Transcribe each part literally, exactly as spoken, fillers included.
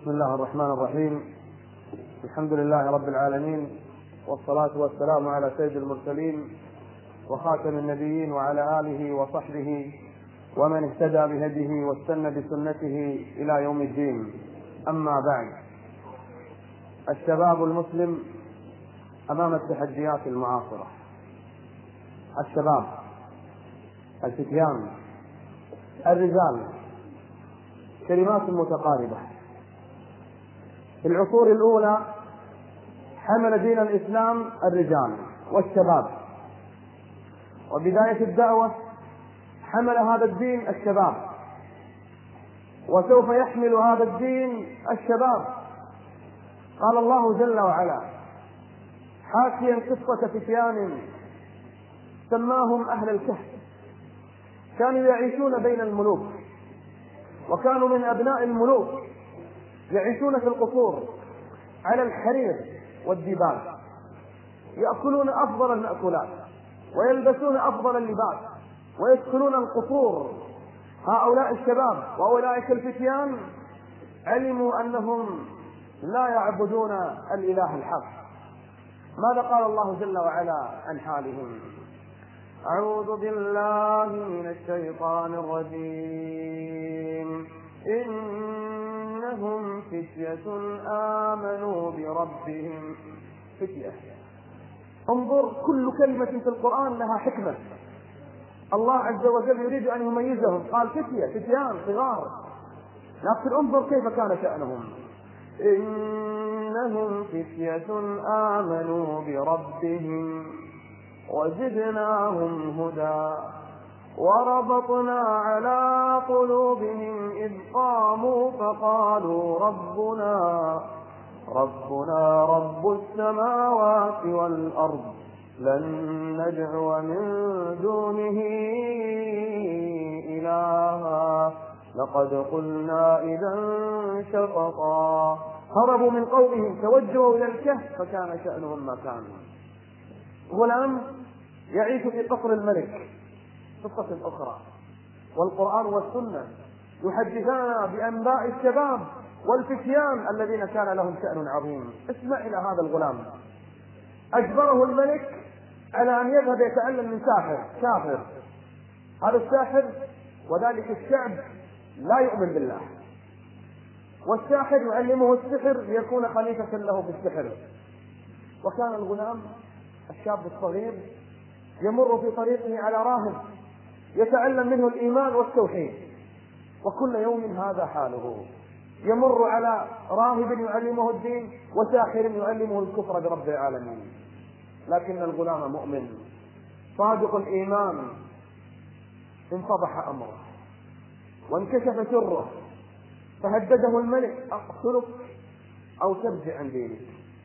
بسم الله الرحمن الرحيم. الحمد لله رب العالمين، والصلاة والسلام على سيد المرسلين وخاتم النبيين وعلى آله وصحبه ومن اهتدى بهديه واستنى بسنته إلى يوم الدين. أما بعد، الشباب المسلم أمام التحديات المعاصرة. الشباب، الفتيان، الرجال، كلمات متقاربة. في العصور الأولى حمل دين الإسلام الرجال والشباب، وبداية الدعوة حمل هذا الدين الشباب، وسوف يحمل هذا الدين الشباب. قال الله جل وعلا حاكيا قصة فتيان سماهم أهل الكهف، كانوا يعيشون بين الملوك، وكانوا من أبناء الملوك، يعيشون في القصور على الحرير والديباج، يأكلون أفضل المأكولات ويلبسون أفضل اللباس ويدخلون القصور. هؤلاء الشباب وأولئك الفتيان علموا أنهم لا يعبدون الإله الحق. ماذا قال الله جل وعلا عن حالهم؟ أعوذ بالله من الشيطان الرجيم. إنهم فتية آمنوا بربهم. فتية، انظر، كل كلمة في القرآن لها حكمة. الله عز وجل يريد أن يميزهم، قال فتية، فتيان صغار، لكن انظر كيف كان شأنهم. إنهم فتية آمنوا بربهم وزدناهم هدى وربطنا على قلوبهم إذ قاموا فقالوا ربنا ربنا رب السماوات والأرض لن ندعو من دونه إلها لقد قلنا إذا شططا. هربوا من قومهم، توجهوا إلى الكهف، فكان شأنهم ما كان. غلام يعيش في قصر الملك، قصة أخرى، والقرآن والسنة يحدثنا بأنباء الشباب والفتيان الذين كان لهم شأن عظيم. اسمع إلى هذا الغلام، أجبره الملك على أن يذهب يتعلم من ساحر كافر. هذا الساحر وذلك الشعب لا يؤمن بالله، والساحر يعلمه السحر ليكون خليفة له في السحر. وكان الغلام الشاب الصغير يمر في طريقه على راهب يتعلم منه الإيمان والتوحيد، وكل يوم هذا حاله، يمر على راهب يعلمه الدين وساحر يعلمه الكفر برب العالمين. لكن الغلام مؤمن صادق الإيمان، انفضح أمره وانكشف سره، فهدده الملك أقتلك أو ترجع عن دينك.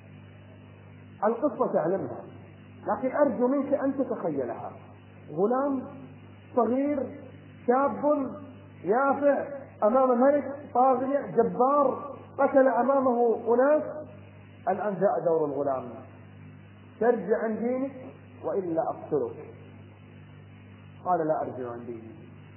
القصة تعلمها، لكن أرجو منك أن تتخيلها. غلام صغير شاب يافع أمام ملك طاغية جبار قتل أمامه أناس. الآن جاء دور الغلام، ترجع عن دينك وإلا أقتلك. قال لا أرجع عن ديني.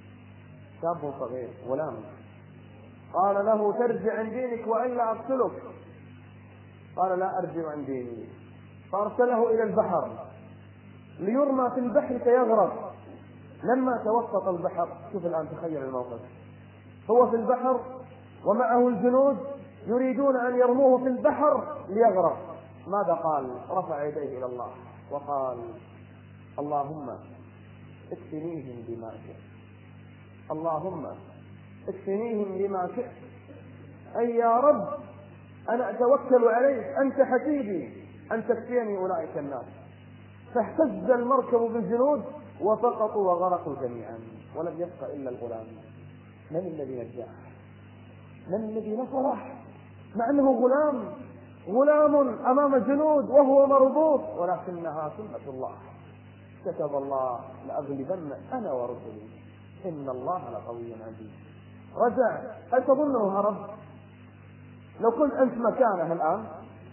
شاب صغير غلام قال له ترجع عن دينك وإلا أقتلك. قال لا أرجع عن ديني. فأرسله إلى البحر ليرمى في البحر فيغرق. لما توسط البحر، شوف الآن تخيل الموقف، هو في البحر ومعه الجنود يريدون أن يرموه في البحر ليغرق. ماذا قال؟ رفع يديه إلى الله وقال اللهم اكفنيهم بما شئت، اللهم اكفنيهم بما شئت، أي يا رب أنا أتوكل عليك، أنت حسيبي أن تكفيني أولئك الناس. فاهتز المركب بالجنود وسقطوا وغرقوا جميعا، ولم يبق إلا الغلام. من الذي نجاه؟ من الذي نصره؟ مع أنه غلام غلام أمام جنود وهو مربوط، ولكنها سنة الله. كتب الله لأغلبن أنا ورسلي إن الله لقوي عزيز. رجع. هل تظنه هرب؟ لو كنت أنت مكانه الآن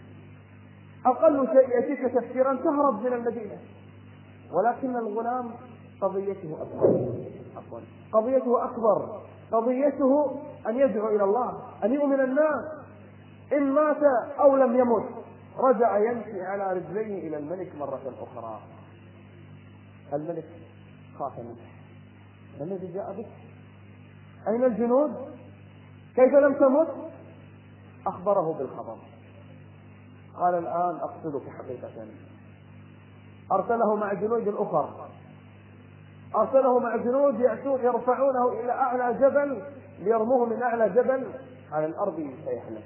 أقل شيء يأتيك تفكيرا تهرب من المدينة، ولكن الغلام قضيته أكبر. قضيته أكبر قضيته أن يدعو إلى الله، أن يؤمن الناس إن مات أو لم يمت رجع يمشي على رجليه إلى الملك مرة أخرى. الملك خاف منه: ما الذي جاء بك؟ أين الجنود؟ كيف لم تمت؟ أخبره بالخبر. قال: الآن أقتلك حقيقة. أرسله مع جنود أخر، أرسله مع جنود يأتون يرفعونه إلى أعلى جبل ليرموه من أعلى جبل على الأرض فيحلم.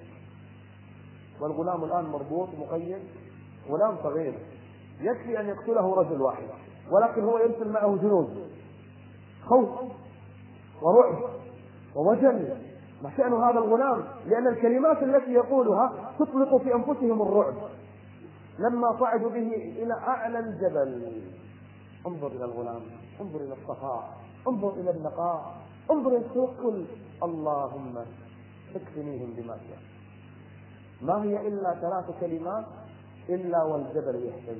والغلام الآن مربوط مقيد، غلام صغير يكفي أن يقتله رجل واحد، ولكن هو يرسل معه جنود. خوف ورعب ووجل. ما شأن هذا الغلام؟ لأن الكلمات التي يقولها تطلق في أنفسهم الرعب. لما صعدوا به إلى أعلى الجبل: انظر إلى الغلام، انظر إلى الصفاء، انظر إلى النقاء، انظر إلى التوكل. اللهم اكفنيهم بما شاء. ما هي إلا ثلاث كلمات: إلا والجبل يهتز.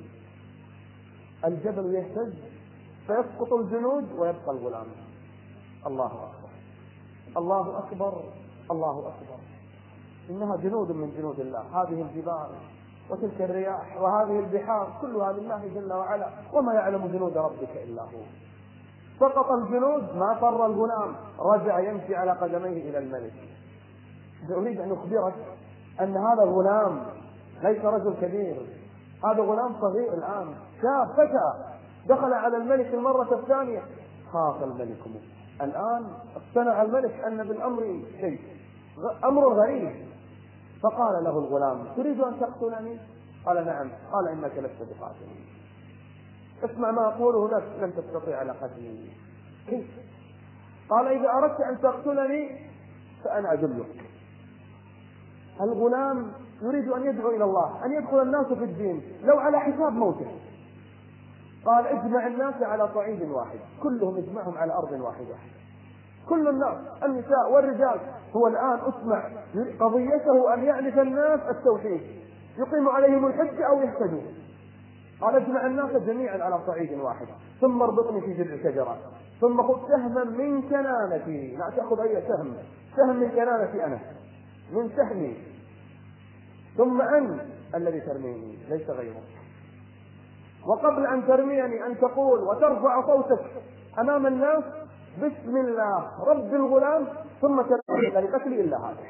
الجبل يهتز فيسقط الجنود ويبقى الغلام. الله أكبر، الله أكبر، الله أكبر. إنها جنود من جنود الله، هذه الجبال وتلك الرياح وهذه البحار كلها لله جل وعلا، وما يعلم جنود ربك إلا هو. سقط الجنود، ما فر الغلام، رجع يمشي على قدميه إلى الملك. أريد أن أخبرك أن هذا الغلام ليس رجل كبير، هذا غلام صغير الآن، شاب فتى دخل على الملك المرة الثانية. خاف الملك منه. الآن اقتنع الملك أن بالأمر شيء، أمر غريب. فقال له الغلام: تريد أن تقتلني؟ قال: نعم. قال: إنك لست بقاتل. اسمع ما أقوله لك، لن تستطيع على قتلي. كيف؟ قال: إذا أردت أن تقتلني فأنا أدلك. الغلام يريد أن يدعو إلى الله، أن يدخل الناس في الدين لو على حساب موته. قال: اجمع الناس على صعيد واحد، كلهم اجمعهم على أرض واحدة، كل الناس النساء والرجال. هو الآن اسمع قضيته أن يعرف الناس التوحيد، يقيم عليهم الحج أو يهتدون. قال: اجمع الناس جميعا على صعيد واحد، ثم اربطني في جذع شجرة، ثم خذ سهما من كنانتي. لا تأخذ أي سهم، سهم من كنانتي أنا، من سهمي، ثم أنت الذي ترميني ليس غيرك. وقبل أن ترميني أن تقول وترفع صوتك أمام الناس: بسم الله رب الغلام، ثم ترمي لقتلي إلا هذا.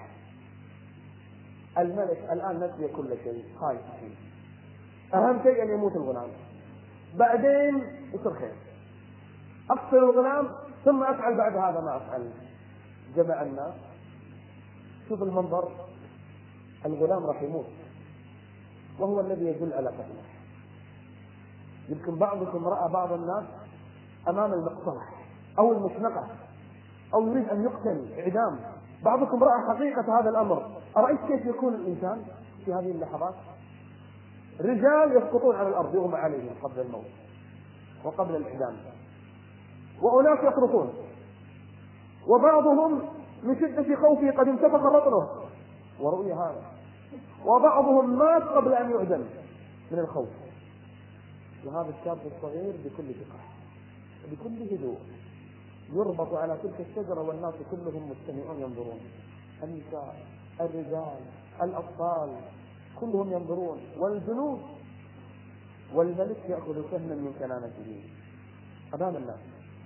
الملك الآن نسي كل شيء، خايف فيه. أهم شيء أن يموت الغلام، بعدين يصير خير. أقتل الغلام ثم أفعل بعد هذا ما أفعل. جمع الناس. شوف المنظر، الغلام راح يموت وهو الذي يدل على قتله. يمكن بعضكم رأى بعض الناس أمام المقصلة أو المشنقة أو يريد أن يقتل إعدام. بعضكم رأى حقيقة هذا الأمر. أرأيت كيف يكون الإنسان في هذه اللحظات؟ رجال يسقطون على الأرض يغمى عليهم قبل الموت وقبل الإعدام، وأناس يصرخون، وبعضهم من شدة خوفه قد انتفخ بطنه ورؤي هذا، وبعضهم مات قبل أن يعدم من الخوف. وهذا الشاب الصغير بكل ثقة بكل هدوء يربط على تلك الشجرة، والناس كلهم مستمعون ينظرون، النساء، الرجال، الأطفال كلهم ينظرون، والجنود، والملك يأخذ سهما من كنانته أمام الناس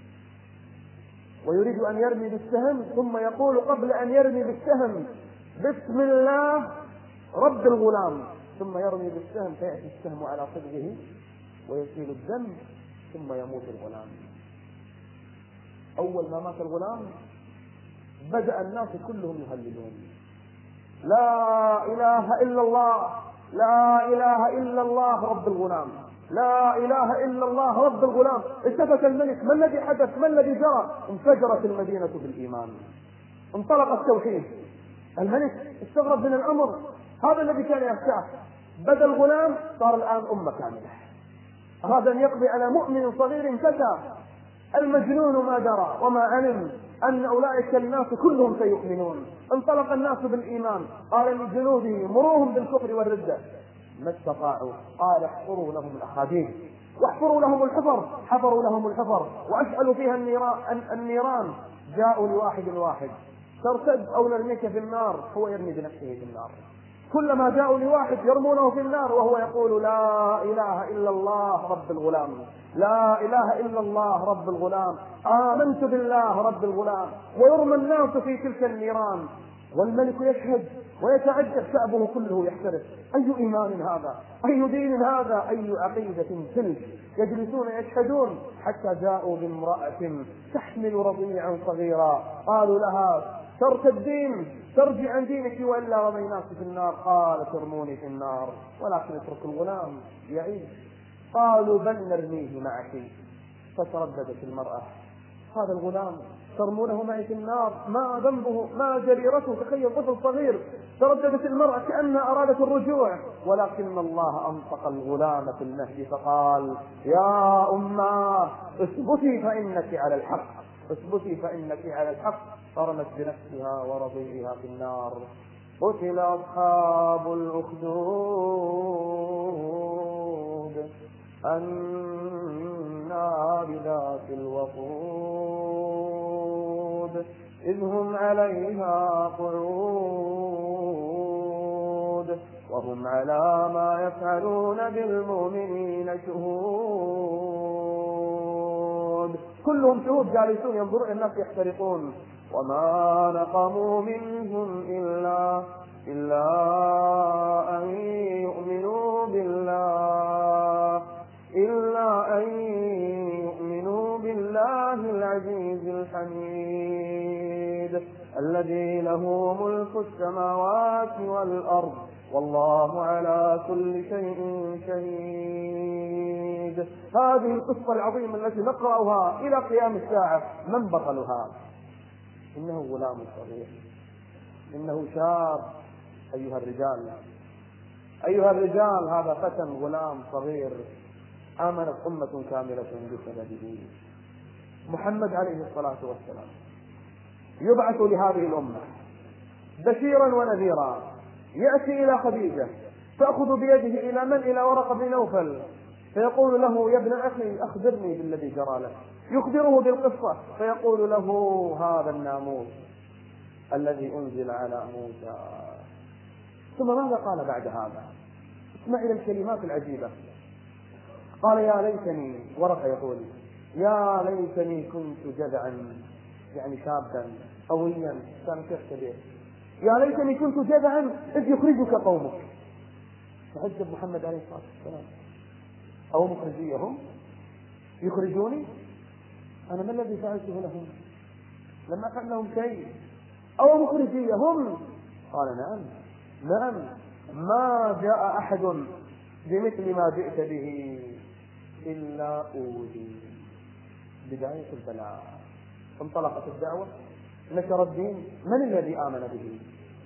ويريد أن يرمي بالسهم، ثم يقول قبل أن يرمي بالسهم: بسم الله رب الغلام، ثم يرمي بالسهم فيأتي السهم على صدغه ويسيل الدم، ثم يموت الغلام. أول ما مات الغلام بدأ الناس كلهم يهللون: لا إله إلا الله، لا إله إلا الله رب الغلام، لا إله إلا الله رب الغلام. التفت الملك: ما الذي حدث؟ ما الذي جرى؟ انفجرت المدينة بالإيمان، انطلق التوحيد. الملك استغرب من الأمر، هذا الذي كان يخشاه بدأ الغلام صار الآن أمة كاملة. أراد أن يقضي على مؤمن صغير فتى. المجنون ما درى وما علم أن أولئك الناس كلهم سيؤمنون. انطلق الناس بالإيمان. قال لجنوده: مروهم بالكفر والردة. ما استطاعوا. قال: احفروا لهم الأخاديد واحفروا لهم الحفر. حفروا لهم الحفر وأشعلوا فيها النيران. جاءوا لواحد واحد: ترتد أو نرميك في النار. هو يرمي بنفسه في النار. كلما جاءوا لواحد يرمونه في النار وهو يقول لا إله إلا الله رب الغلام، لا إله إلا الله رب الغلام، آمنت بالله رب الغلام، ويرمى الناس في تلك النيران والملك يشهد ويتعجب، شعبه كله يحترق. أي إيمان هذا؟ أي دين هذا؟ أي عقيدة تلك؟ يجلسون يشهدون حتى جاءوا بامرأة تحمل رضيعا صغيرا، قالوا لها ترتدين ترجع عن دينك وإلا رميناك في النار. قالت ارموني في النار ولكن اترك الغلام يعيش. قالوا بل نرميه معك. فترددت المرأة، هذا الغلام ترمونه معي في النار، ما ذنبه ما جريرته؟ تخيل طفل صغير. ترددت المرأة كأنها أرادت الرجوع، ولكن الله أنطق الغلام في المهد فقال يا أماه اثبتي فإنك على الحق، اثبتي فإنك على الحق. فرمت بنفسها ورضيعها في النار. قتل أصحاب الأخدود النار ذات الوقود إذ هم عليها قعود وهم على ما يفعلون بالمؤمنين شهود. كلهم شهود جالسون ينظرون الناس يحترقون. وما نقموا منهم إلا إلا أن يؤمنوا بالله إلا أن يؤمنوا بالله العزيز الحميد الذي له ملك السماوات والأرض والله على كل شيء شهيد. هذه القصة العظيمة التي نقرأها إلى قيام الساعة. من بطلها؟ إنه غلام صغير، إنه شاب. أيها الرجال أيها الرجال هذا فتى غلام صغير آمنت أمة كاملة بسببه. محمد عليه الصلاة والسلام يبعث لهذه الأمة بشيرا ونذيرا. يأتي إلى خديجة تأخذ بيده إلى من؟ إلى ورقة بن نوفل، فيقول له يا ابن أخي أخبرني بالذي جرى لك. يخبره بالقصة فيقول له هذا الناموس الذي أنزل على موسى. ثم ماذا قال بعد هذا؟ اسمع إلى الكلمات العجيبة. قال يا ليتني، ورقة يقول يا ليتني كنت جذعا، يعني شابا قويا كان شيخ كبير. يا ليتني كنت جذعا إذ يخرجك قومك. تعجب محمد عليه الصلاة والسلام، أو مخرجيهم يخرجوني؟ أنا ما الذي فعلته لهم؟ لم أفعل لهم شيء. أو مخرجيهم؟ قال نعم نعم، ما جاء أحد بمثل ما جئت به إلا أوذي. بداية البلاء. انطلقت الدعوة، نشر الدين. من الذي آمن به؟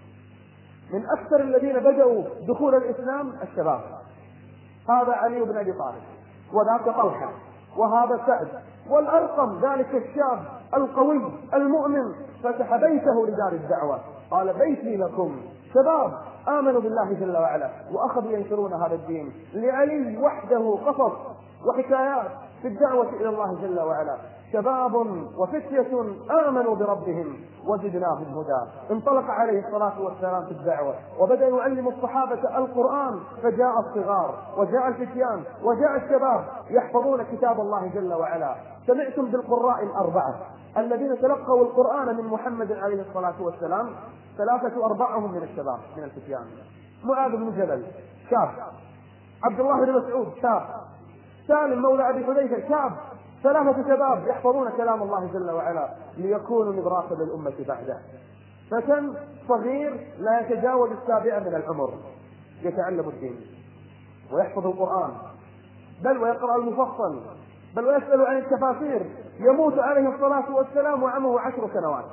من أكثر الذين بدأوا دخول الإسلام الشباب. هذا علي بن أبي طالب، وذاك طلحة، وهذا سعد، والأرقم ذلك الشاب القوي المؤمن فتح بيته لدار الدعوة. قال بيتي لكم شباب آمنوا بالله جل وعلا وأخذوا ينشرون هذا الدين. لعلي وحده قصص وحكايات في الدعوة إلى الله جل وعلا. شباب وفتية آمنوا بربهم وزدناهم هدى. انطلق عليه الصلاة والسلام في الدعوة وبدأ يعلم الصحابة القرآن، فجاء الصغار وجاء الفتيان وجاء الشباب يحفظون كتاب الله جل وعلا. سمعتم بالقراء الأربعة الذين تلقوا القرآن من محمد عليه الصلاة والسلام؟ ثلاثة أربعهم من الشباب من الفتيان. معاذ بن جبل شاب، عبد الله بن مسعود شاب، سالم مولى أبي حذيفة شاب. ثلاثة شباب يحفظون كلام الله جل وعلا ليكونوا مدراسة للأمة بعده. فتى صغير لا يتجاوز السابعة من العمر يتعلم الدين ويحفظ القرآن، بل ويقرأ المفصل، بل ويسأل عن التفاسير. يموت عليه الصلاة والسلام وعمره عشر سنوات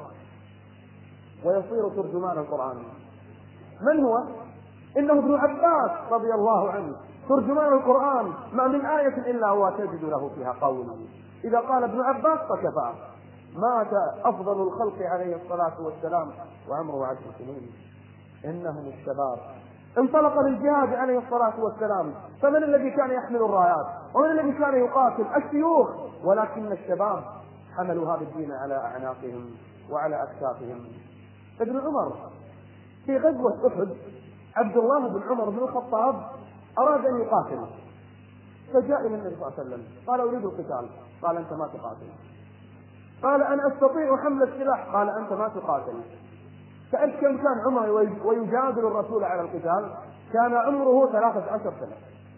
ويصير ترجمان القرآن. من هو؟ إنه ابن عباس رضي الله عنه، ترجمان القرآن. ما من آية إلا هو تجد له فيها قول. إذا قال ابن عباس فكفى. مات أفضل الخلق عليه الصلاة والسلام وعمره عشر سنين. إنهم الشباب. انطلق للجهاد عليه الصلاة والسلام، فمن الذي كان يحمل الرايات؟ ومن الذي كان يقاتل؟ الشيوخ. ولكن الشباب حملوا هذا الدين على أعناقهم وعلى أكتافهم. ابن عمر في غزوة أحد عبد الله بن عمر بن الخطاب أراد أن يقاتل، فجاء إلى النبي صلى الله عليه وسلم قال أريد القتال، قال أنت ما تقاتل. قال أنا أستطيع حمل السلاح، قال أنت ما تقاتل. سألت كم كان عمره ويجادل الرسول على القتال؟ كان عمره ثلاثة عشر سنة،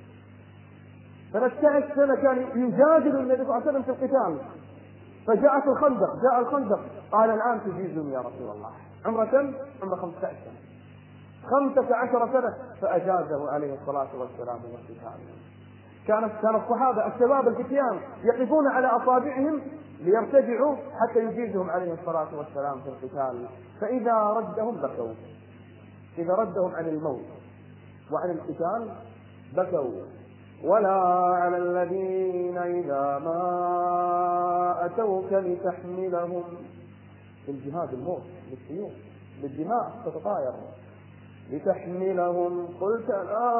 ثلاثة عشر سنة كان يجادل النبي صلى الله عليه وسلم في القتال. فجاءت الخندق، جاء الخندق قال الآن تجيزني يا رسول الله. عمره كم؟ عمره خمسة عشر سنة، خمسة عشر سنة، فأجازه عليه الصلاة والسلام والقتال. كانت كان الصحابة الشباب الفتيان يقفون على أصابعهم ليرتجعوا حتى يجيزهم عليه الصلاة والسلام في القتال، فإذا ردهم بكوا، إذا ردهم عن الموت وعن القتال بكوا. ولا على الذين إذا ما أتوك لتحملهم، في الجهاد الموت بالسيوف بالدماء تتطاير، لتحملهم قلت لا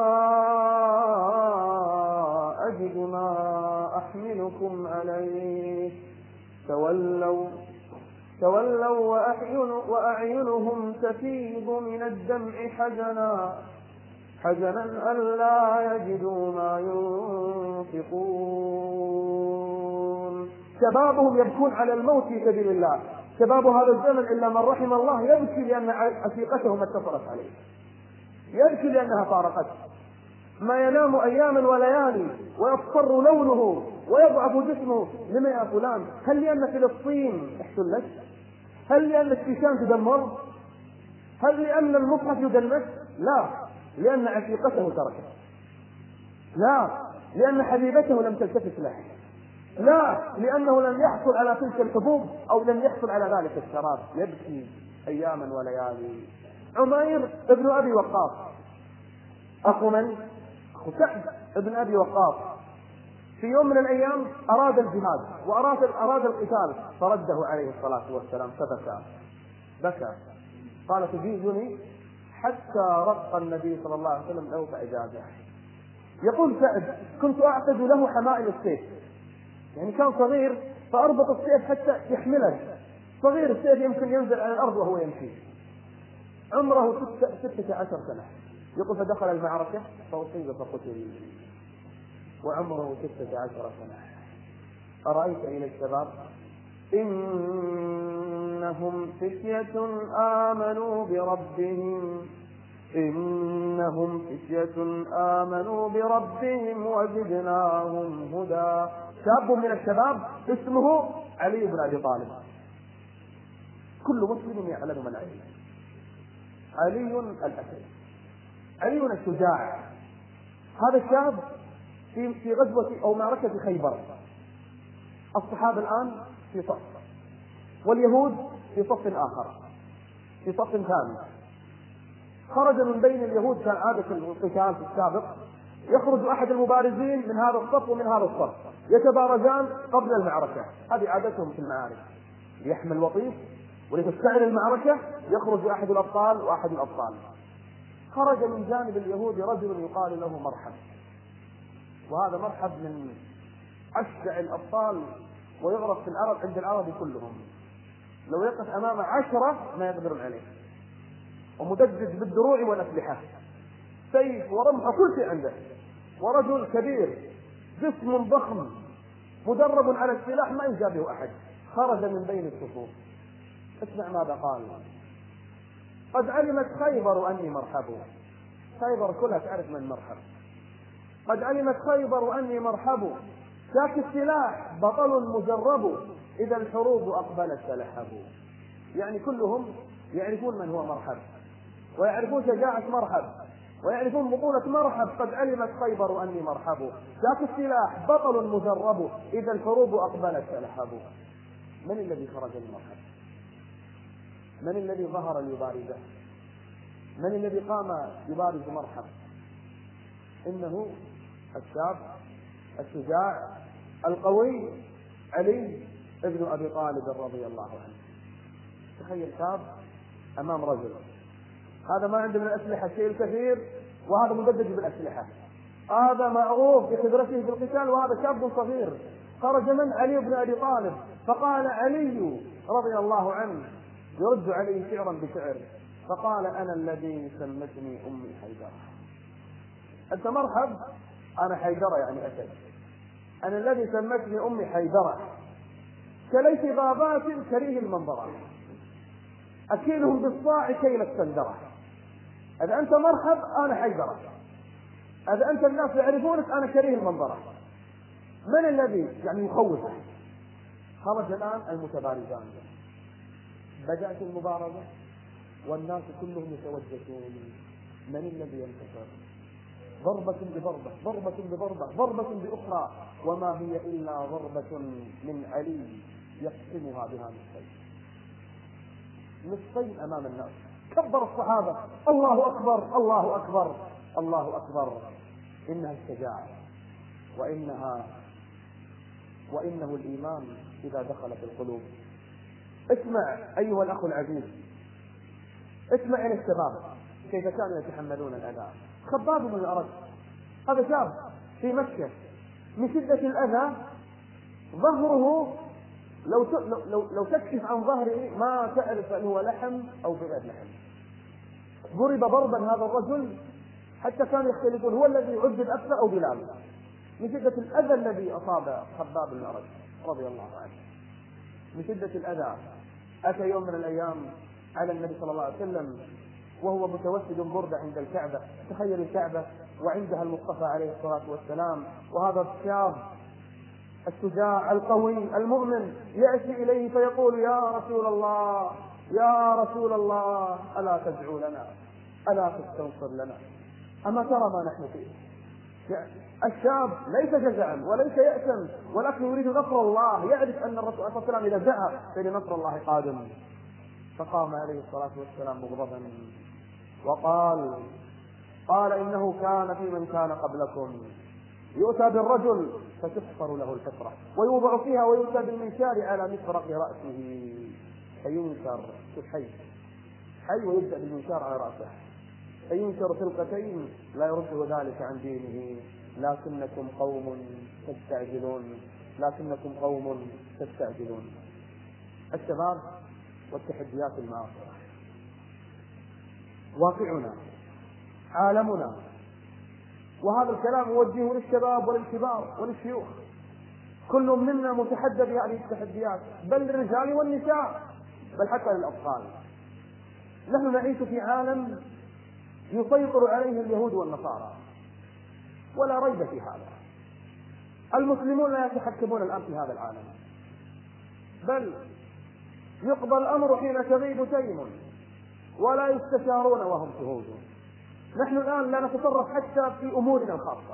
أجد ما أحملكم عليه، تولوا تولوا وأعين وأعينهم تفيض من الدمع حزنا حزنا ألا يجدوا ما ينفقون. شبابهم يبكون على الموت في سبيل الله، شباب هذا الزمن إلا من رحم الله يبكي لأن عشيقتهم اتصلت عليه، يبكي لأنها فارقته، ما ينام أياما وليالي ويصفر لونه ويضعف جسمه. لما يا فلان؟ هل لأن فلسطين احتلت؟ هل لأن الشيشان تدمر؟ هل لأن المصحف يدنس؟ لا، لأن عشيقته تركت، لا لأن حبيبته لم تلتفت له، لا لأنه لم يحصل على تلك الحبوب أو لم يحصل على ذلك الشراب، يبكي أياما وليالي. عمير ابن أبي وقاص أخو من؟ أخو سعد ابن أبي وقاص، في يوم من الأيام أراد الجهاد وأراد أراد القتال، فرده عليه الصلاة والسلام فبكى بكى قال تجيزني؟ حتى رق النبي صلى الله عليه وسلم له فأجازه. يقول سعد كنت أعقد له حمائل السيف، يعني كان صغير فأربط السيف حتى يحمله، صغير السيف يمكن ينزل على الأرض وهو يمشي. عمره ستة عشر سنة. يقول فدخل المعركة فأصيب فقتل وعمره ستة عشر سنة. أرأيت إلى الشباب إنهم فتية آمنوا بربهم إنهم فتية آمنوا بربهم وزدناهم هدى. شاب من الشباب اسمه علي بن أبي طالب، كل مسلم يعلم من علي، علي الأسد، علي الشجاع. هذا الشاب في في غزوة أو معركة خيبر، الصحابة الآن في صف واليهود في صف آخر، في صف ثاني. خرج من بين اليهود كان عادة القتال في السابق، يخرج أحد المبارزين من هذا الصف ومن هذا الصف، يتبارزان قبل المعركة، هذه عادتهم في المعارك، يحمل وطيس ولتستعر المعركة يخرج أحد الأبطال وأحد الأبطال. خرج من جانب اليهود رجل يقال له مرحب، وهذا مرحب من أشجع الأبطال ويعرف في العرب عند العرب كلهم، لو يقف أمام عشرة ما يقدرون عليه، ومدجج بالدروع والأسلحة، سيف ورمح كل شيء عنده، ورجل كبير جسم ضخم مدرب على السلاح ما يجابه أحد. خرج من بين الصفوف، اسمع ماذا قال: قد علمت خيبر أني مرحب. خيبر كلها تعرف من مرحب. قد علمت خيبر أني مرحب، ذاك السلاح بطل مجرب، إذا الحروب أقبلت تلحبوا. يعني كلهم يعرفون من هو مرحب، ويعرفون شجاعة مرحب، ويعرفون بطولة مرحب. قد علمت خيبر أني مرحب، ذاك السلاح بطل مجرب، إذا الحروب أقبلت تلحبوا. من الذي خرج لمرحب؟ من الذي ظهر ليبارزه؟ من الذي قام يبارز مرحب؟ إنه الشاب الشجاع القوي علي ابن أبي طالب رضي الله عنه. تخيل شاب أمام رجل، هذا ما عنده من الأسلحة شيء الكثير، وهذا مدجج بالأسلحة، هذا معروف بخبرته في القتال، وهذا شاب صغير. خرج من؟ علي بن أبي طالب. فقال علي رضي الله عنه يرد عليه شعرا بشعر، فقال أنا الذي سمتني أمي حيدرة. أنت مرحب، أنا حيدرة يعني أسد. أنا الذي سمتني أمي حيدرة، كليت غابات كريه المنظرة، أكيلهم بالصاع كيل السندرة. إذا أنت مرحب أنا حيدرة، إذا أنت الناس يعرفونك أنا كريه المنظرة. من الذي يعني يخوفه؟ خرج الآن المتبارزان، بدأت المبارزة والناس كلهم يتوجسون من الذي ينتصر؟ ضربة بضربة، ضربة بضربة، ضربة بأخرى، وما هي إلا ضربة من علي يقسمها بها نصفين نصفين أمام الناس. كبر الصحابة، الله أكبر الله أكبر الله أكبر. إنها الشجاعة، وإنها وإنه الإيمان إذا دخل في القلوب. اسمع أيها الأخ العزيز، اسمع إلى الشباب كيف كانوا يتحملون الأذى. خباب بن الأرد هذا شاب في مكة، من شدة الأذى ظهره لو لو لو تكشف عن ظهره ما تعرف أنه هو لحم أو غير لحم. ضرب ضربا هذا الرجل حتى كانوا يختلفون هو الذي عذب أكثر أو بلال، من شدة الأذى الذي أصاب خباب بن الأرد رضي الله عنه. من شدة الأذى أتى يوم من الأيام على النبي صلى الله عليه وسلم وهو متوسد بردة عند الكعبة. تخيل الكعبة وعندها المصطفى عليه الصلاة والسلام، وهذا الشاب الشجاع القوي المؤمن يأتي إليه فيقول يا رسول الله يا رسول الله ألا تدعو لنا، ألا تستنصر لنا، أما ترى ما نحن فيه؟ يعني الشاب ليس جزعا وليس يأسا، ولكن يريد نصر الله، يعرف أن الرسول صلى الله عليه وسلم إذا دعا فإن نصر الله قادم. فقام عليه الصلاة والسلام مغضبا وقال قال إنه كان في من كان قبلكم يؤتى بالرجل فتحفر له الحفرة ويوضع فيها ويؤتى بالمنشار على مفرق رأسه فينشر في الحي حي ويبدأ بالمنشار على رأسه فينشر خلقتين لا يرده ذلك عن دينه. لكنكم قوم تستعجلون لكنكم قوم تستعجلون. الشباب والتحديات المعاصرة واقعنا عالمنا، وهذا الكلام موجه للشباب وللكبار وللشيوخ. كل منا متحدى بهذه التحديات، بل للرجال والنساء، بل حتى للأطفال. نحن نعيش في عالم يسيطر عليه اليهود والنصارى ولا ريب في هذا. المسلمون لا يتحكمون الآن في هذا العالم، بل يقضى الأمر حين تغيب تيم ولا يستشارون وهم شهود. نحن الآن لا نتصرف حتى في أمورنا الخاصة.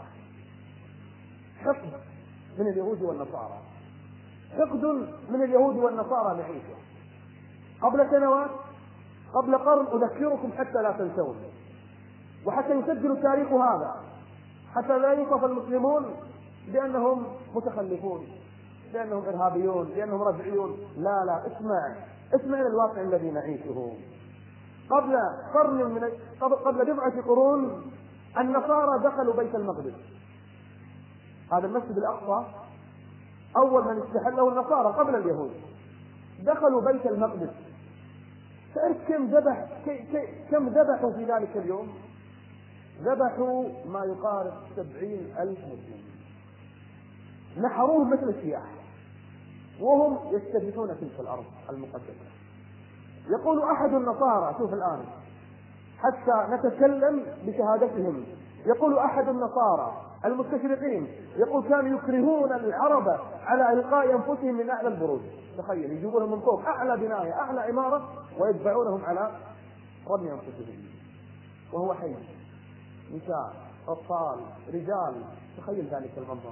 حقد من اليهود والنصارى، حقد من اليهود والنصارى نعيشه. قبل سنوات قبل قرن أذكركم حتى لا تنسون، وحتى يسجل تاريخ هذا، حتى لا يوصف المسلمون بأنهم متخلفون، بأنهم إرهابيون، بأنهم رجعيون. لا لا اسمع اسمع إلى الواقع الذي نعيشه. قبل قرن من قبل, قبل بضعة قرون النصارى دخلوا بيت المقدس، هذا المسجد الأقصى أول من استحله النصارى قبل اليهود. دخلوا بيت المقدس، تعرف كم ذبح كم ذبحوا في ذلك اليوم؟ ذبحوا ما يقارب سبعين ألف مسلم، نحروه مثل السياح وهم يستبيحون تلك الأرض المقدسة. يقول أحد النصارى، شوف الآن حتى نتكلم بشهادتهم، يقول أحد النصارى المستشرقين يقول كانوا يكرهون العرب على إلقاء أنفسهم من أعلى البروج. تخيل يجيبونهم من فوق أعلى بناية أعلى عمارة ويدفعونهم على رمي أنفسهم وهو حي، نساء أطفال رجال. تخيل ذلك المنظر،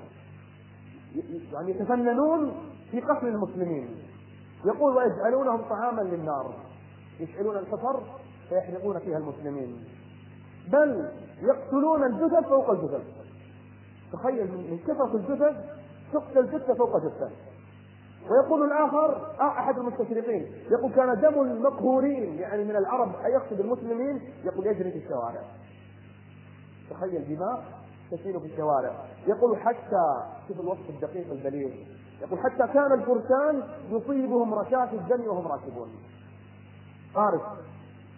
يعني يتفننون في قتل المسلمين. يقول ويجعلونهم طعاما للنار، يشعلون الحفر فيحرقون فيها المسلمين، بل يقتلون الجثث فوق الجثث. تخيل من كثرة الجثث تقتل جثة فوق جثة. ويقول الآخر أحد المستشرقين يقول كان دم المقهورين يعني من العرب يقصد المسلمين يقول يجري في الشوارع. تخيل دماء تسيل في الشوارع. يقول حتى شوف الوصف الدقيق البليغ، يقول حتى كان الفرسان يصيبهم رشاش الدم وهم راكبون. فارس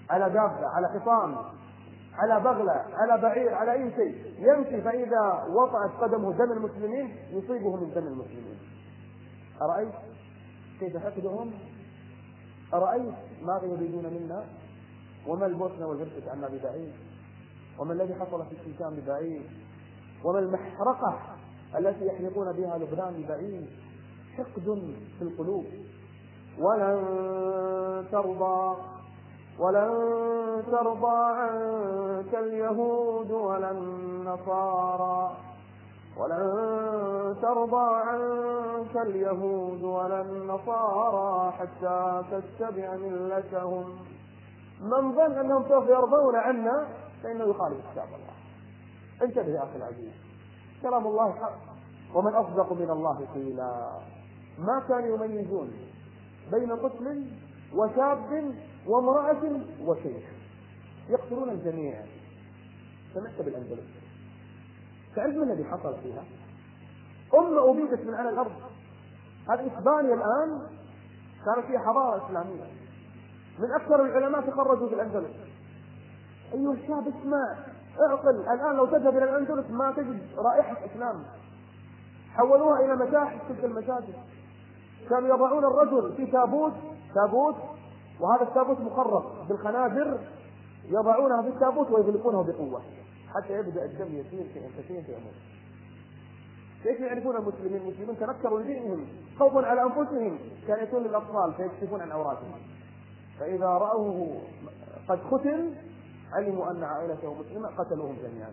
على دابة، على حصان، على بغلة، على بعير، على أي شيء، يمشي فإذا وطأت قدمه دم المسلمين يصيبه من دم المسلمين. أرأيت كيف حقدهم؟ أرأيت ماذا يريدون منا؟ وما البوسنة والهرسك عنا ببعيد، وما الذي حصل في الشيشان ببعيد، وما المحرقة التي يحرقون بها لبنان ببعيد. حقد في القلوب. ولن ترضى ولن ترضى عنك اليهود ولا النصارى ولن ترضى عنك اليهود ولا النصارى حتى تتبع ملتهم. من ظن أنهم سوف يرضون عنا فإنه يخالف كتاب الله. انتبه يا أخي العزيز، كلام الله حق، ومن أصدق من الله قيلا. ما كانوا يميزون بين طفل وشاب وامرأة وشيخ، يقتلون الجميع. سمعت بالأندلس، تعرف ما الذي حصل فيها؟ أمة أبيدت من على الأرض. هذه إسبانيا الآن كانت فيها حضارة إسلامية، من أكثر العلماء تخرجوا في الأندلس. أيها الشاب اسمع، اعقل. الآن لو تذهب إلى الأندلس ما تجد رائحة إسلام. حولوها إلى متاحف تلك المساجد. كانوا يضعون الرجل في تابوت تابوت وهذا التابوت مخرط بالخناجر، يضعونها في التابوت ويغلقونه بقوة حتى يبدأ الدم يسير في أنفسهم فيموت. كيف يعرفون المسلمين؟ المسلمين تنكروا لدينهم خوفا على أنفسهم، كان يكون للأطفال فيكشفون عن عوراتهم، فإذا رأوه قد ختم علموا أن عائلته مسلمة قتلوهم جميعا.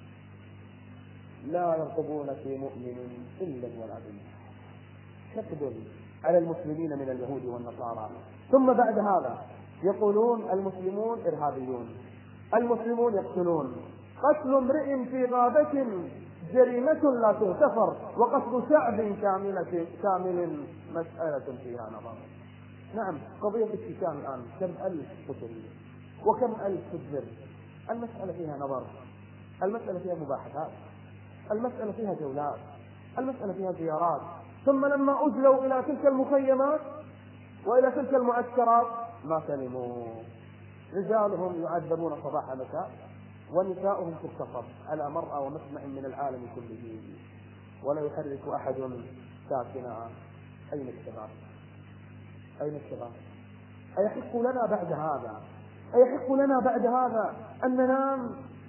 لا يرقبون في مؤمن إلا ولا ذمة. حقد على المسلمين من اليهود والنصارى. ثم بعد هذا يقولون المسلمون إرهابيون، المسلمون يقتلون. قتل امرئ في غابة جريمة لا تغتفر، وقتل شعب كامل كامل مسألة فيها نظر. نعم، قضية الشيشان الآن كم ألف قتل وكم ألف سجن. المسألة فيها نظر، المسألة فيها مباحثات، المسألة فيها جولات، المسألة فيها زيارات. ثم لما أجلوا إلى تلك المخيمات وإلى تلك المعسكرات ما سلموا. رجالهم يعذبون صباح مساء، ونساؤهم تغتصب على مرأى ومسمع من العالم كله، ولا يحرك أحد ساكنا. أين الشباب؟ أين الشباب؟ أيحق لنا بعد هذا أيحق لنا بعد هذا أن ننام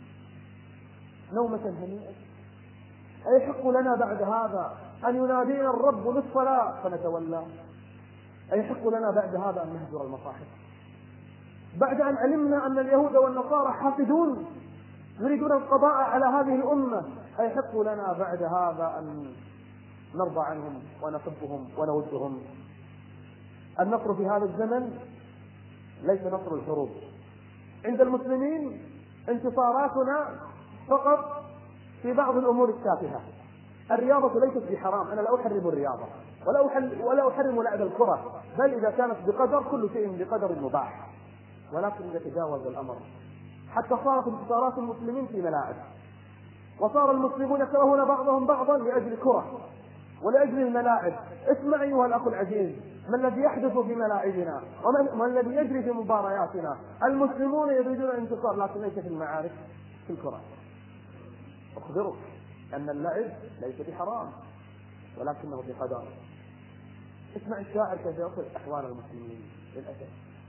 نومة هنيئة؟ أيحق لنا بعد هذا أن ينادينا الرب للصلاة فنتولى؟ أيحق لنا بعد هذا أن نهجر المصاحف بعد أن علمنا أن اليهود والنصارى حاسدون يريدون القضاء على هذه الأمة؟ أيحق لنا بعد هذا أن نرضى عنهم ونحبهم ونودهم؟ النصر في هذا الزمن ليس نصر الحروب. عند المسلمين انتصاراتنا فقط في بعض الأمور التافهة. الرياضة ليست بحرام، أنا لا أحرم الرياضة ولا أحل ولا أحرم لعب الكرة، بل إذا كانت بقدر كل شيء بقدر مباح، ولكن إذا تجاوز الأمر حتى صارت انتصارات المسلمين في ملاعب، وصار المسلمون يكرهون بعضهم بعضا لأجل كرة ولأجل الملاعب. اسمع أيها الأخ العزيز، ما الذي يحدث في ملاعبنا وما الذي يجري في مبارياتنا؟ المسلمون يريدون الانتصار لكن ليس في المعارك، في الكرة. أخبرك أن اللعب ليس بحرام ولكنه بقدر. اسمع الشاعر كيف يصف أحوال المسلمين للأسف: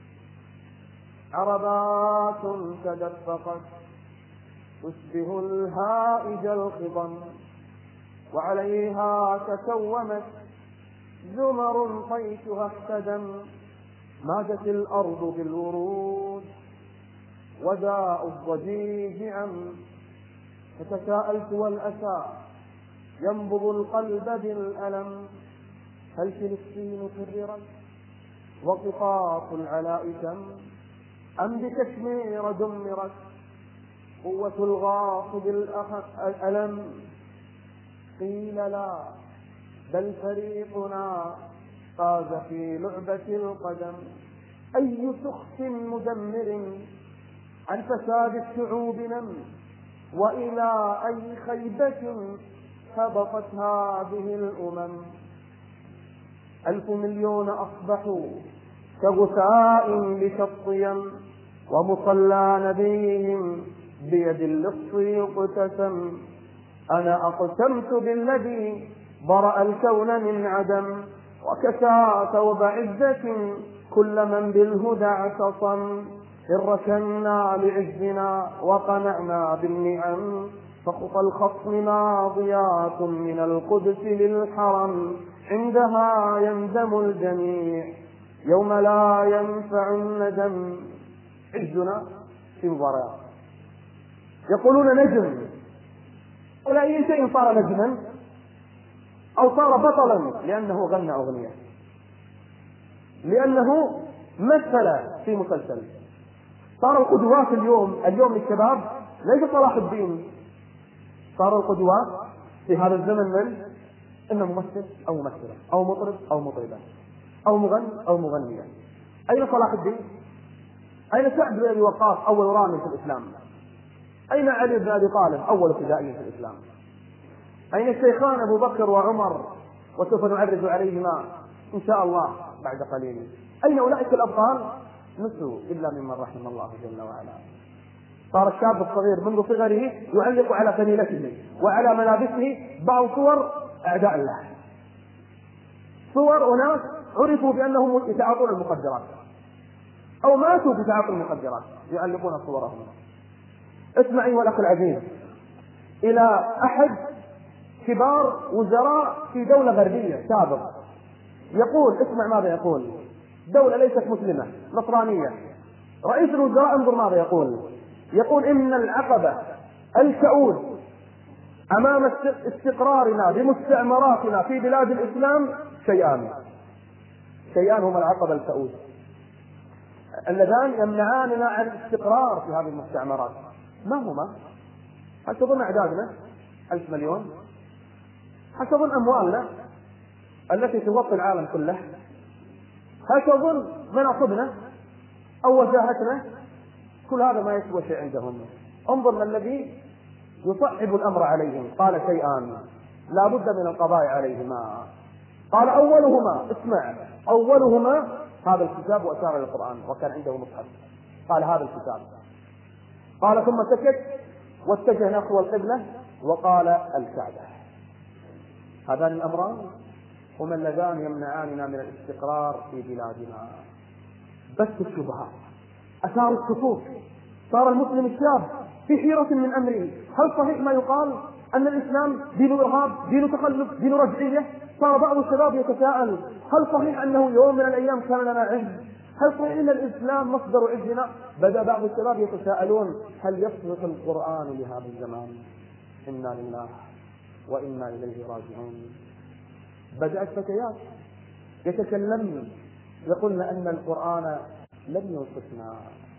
عربات تدفقت تشبه الهائج الخضم، وعليها تكومت زمر طيشها احتدم، ماجت الأرض بالورود وداء الضجيج عم، فتساءلت والأسى ينبض القلب بالألم، هل فلسطين كررت وقطاف العلاء تم، أم بكشمير دمرت قوة الغاصب الألم؟ قيل لا، بل فريقنا فاز في لعبة القدم. أي سخط مدمر عن فساد الشعوب نم، وإلى أي خيبة هبطت هذه الأمم. ألف مليون أصبحوا كغثاء بشط يم، ومصلى نبيهم بيد اللص يقتسم. أنا أقسمت بالذي برأ الكون من عدم وكسى ثوب عزة كل من بالهدى اعتصم. إن ركنا لعزنا وقنعنا بالنعم فخطى الخصم ماضيات من القدس للحرم. عندها يندم الجميع يوم لا ينفع الندم. عزنا في مباريات يقولون نجم، ولا أي شيء صار نجما أو صار بطلا لأنه غنى أغنية، لأنه مثل في مسلسل. صار القدوات اليوم اليوم للشباب ليس صلاح الدين، صار القدوات في هذا الزمن من إنه ممثل أو ممثلة أو مطرب أو مطربة أو مغني أو مغنية. أين صلاح الدين؟ أين سعد بن أبي وقاص أول رامي في الإسلام؟ أين علي بن أبي طالب أول فدائي في الإسلام؟ أين الشيخان أبو بكر وعمر وسوف نعرج عليهما إن شاء الله بعد قليل؟ أين أولئك الأبطال؟ نسوا إلا ممن رحم الله جل وعلا. صار الشاب الصغير منذ صغره يعلق على فنيلته وعلى ملابسه بعض صور أعداء الله، صور أناس عرفوا بأنهم يتعاطون المخدرات أو ماتوا بتعاطي المخدرات يعلقون صورهم. اسمع أيها الأخ العزيز إلى أحد كبار وزراء في دولة غربية سابق يقول، اسمع ماذا يقول، دولة ليست مسلمة نصرانية، رئيس الوزراء انظر ماذا يقول، يقول إن العقبة الكؤوس أمام استقرارنا بمستعمراتنا في بلاد الإسلام شيئان شيئان هما العقبة الكؤوس اللذان يمنعاننا عن الاستقرار في هذه المستعمرات. ما هما؟ هل تظن أعدادنا ألف مليون؟ هل تظن أموالنا التي تغطي العالم كله؟ هل تظن مناصبنا أو وجاهتنا؟ كل هذا ما يسوى شيء عندهم. انظر ما الذي يصعب الأمر عليهم. قال شيئان لا بد من القضاء عليهما. قال أولهما، اسمع، أولهما هذا الكتاب، وأشار إلى القرآن وكان عنده مصحف، قال هذا الكتاب. قال ثم سكت واتجه نحو القبلة وقال الكعبة. هذان الأمران هما اللذان يمنعاننا من الاستقرار في بلادنا. بس الشبهات أثار الصفوف، صار المسلم الشاب في حيرة من أمره. هل صحيح ما يقال أن الإسلام دين إرهاب، دين تخلف، دين رجعية؟ صار بعض الشباب يتساءل هل صحيح أنه يوم من الأيام كان لنا عز؟ هل صحيح أن الإسلام مصدر عزنا؟ بدأ بعض الشباب يتساءلون هل يصلح القرآن لهذا الزمان؟ إنا لله وإنا إليه راجعون. بدأت فتيات يتكلمن يقولن أن القرآن لم يوصفنا،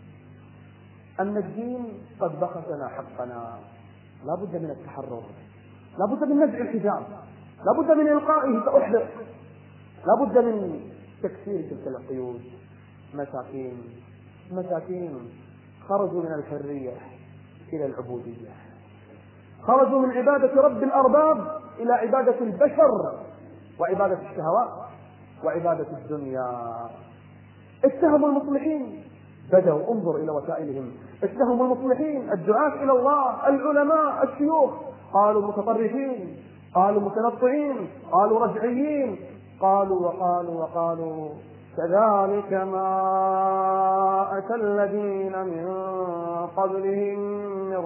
أن الدين قد بخسنا حقنا، لا بد من التحرر، لا بد من نزع الحجاب، لا بد من إلقائه فأحرق، لا بد من تكسير تلك القيود. مساكين مساكين خرجوا من الحرية إلى العبودية، خرجوا من عبادة رب الأرباب إلى عبادة البشر وعبادة الشهوات وعبادة الدنيا. اتهموا المصلحين، بدأوا انظر إلى وسائلهم، اتهموا المصلحين الدعاة إلى الله العلماء الشيوخ، قالوا متطرفين، قالوا متنطعين، قالوا رجعيين، قالوا وقالوا وقالوا. كذلك ما أتى الذين من قبلهم من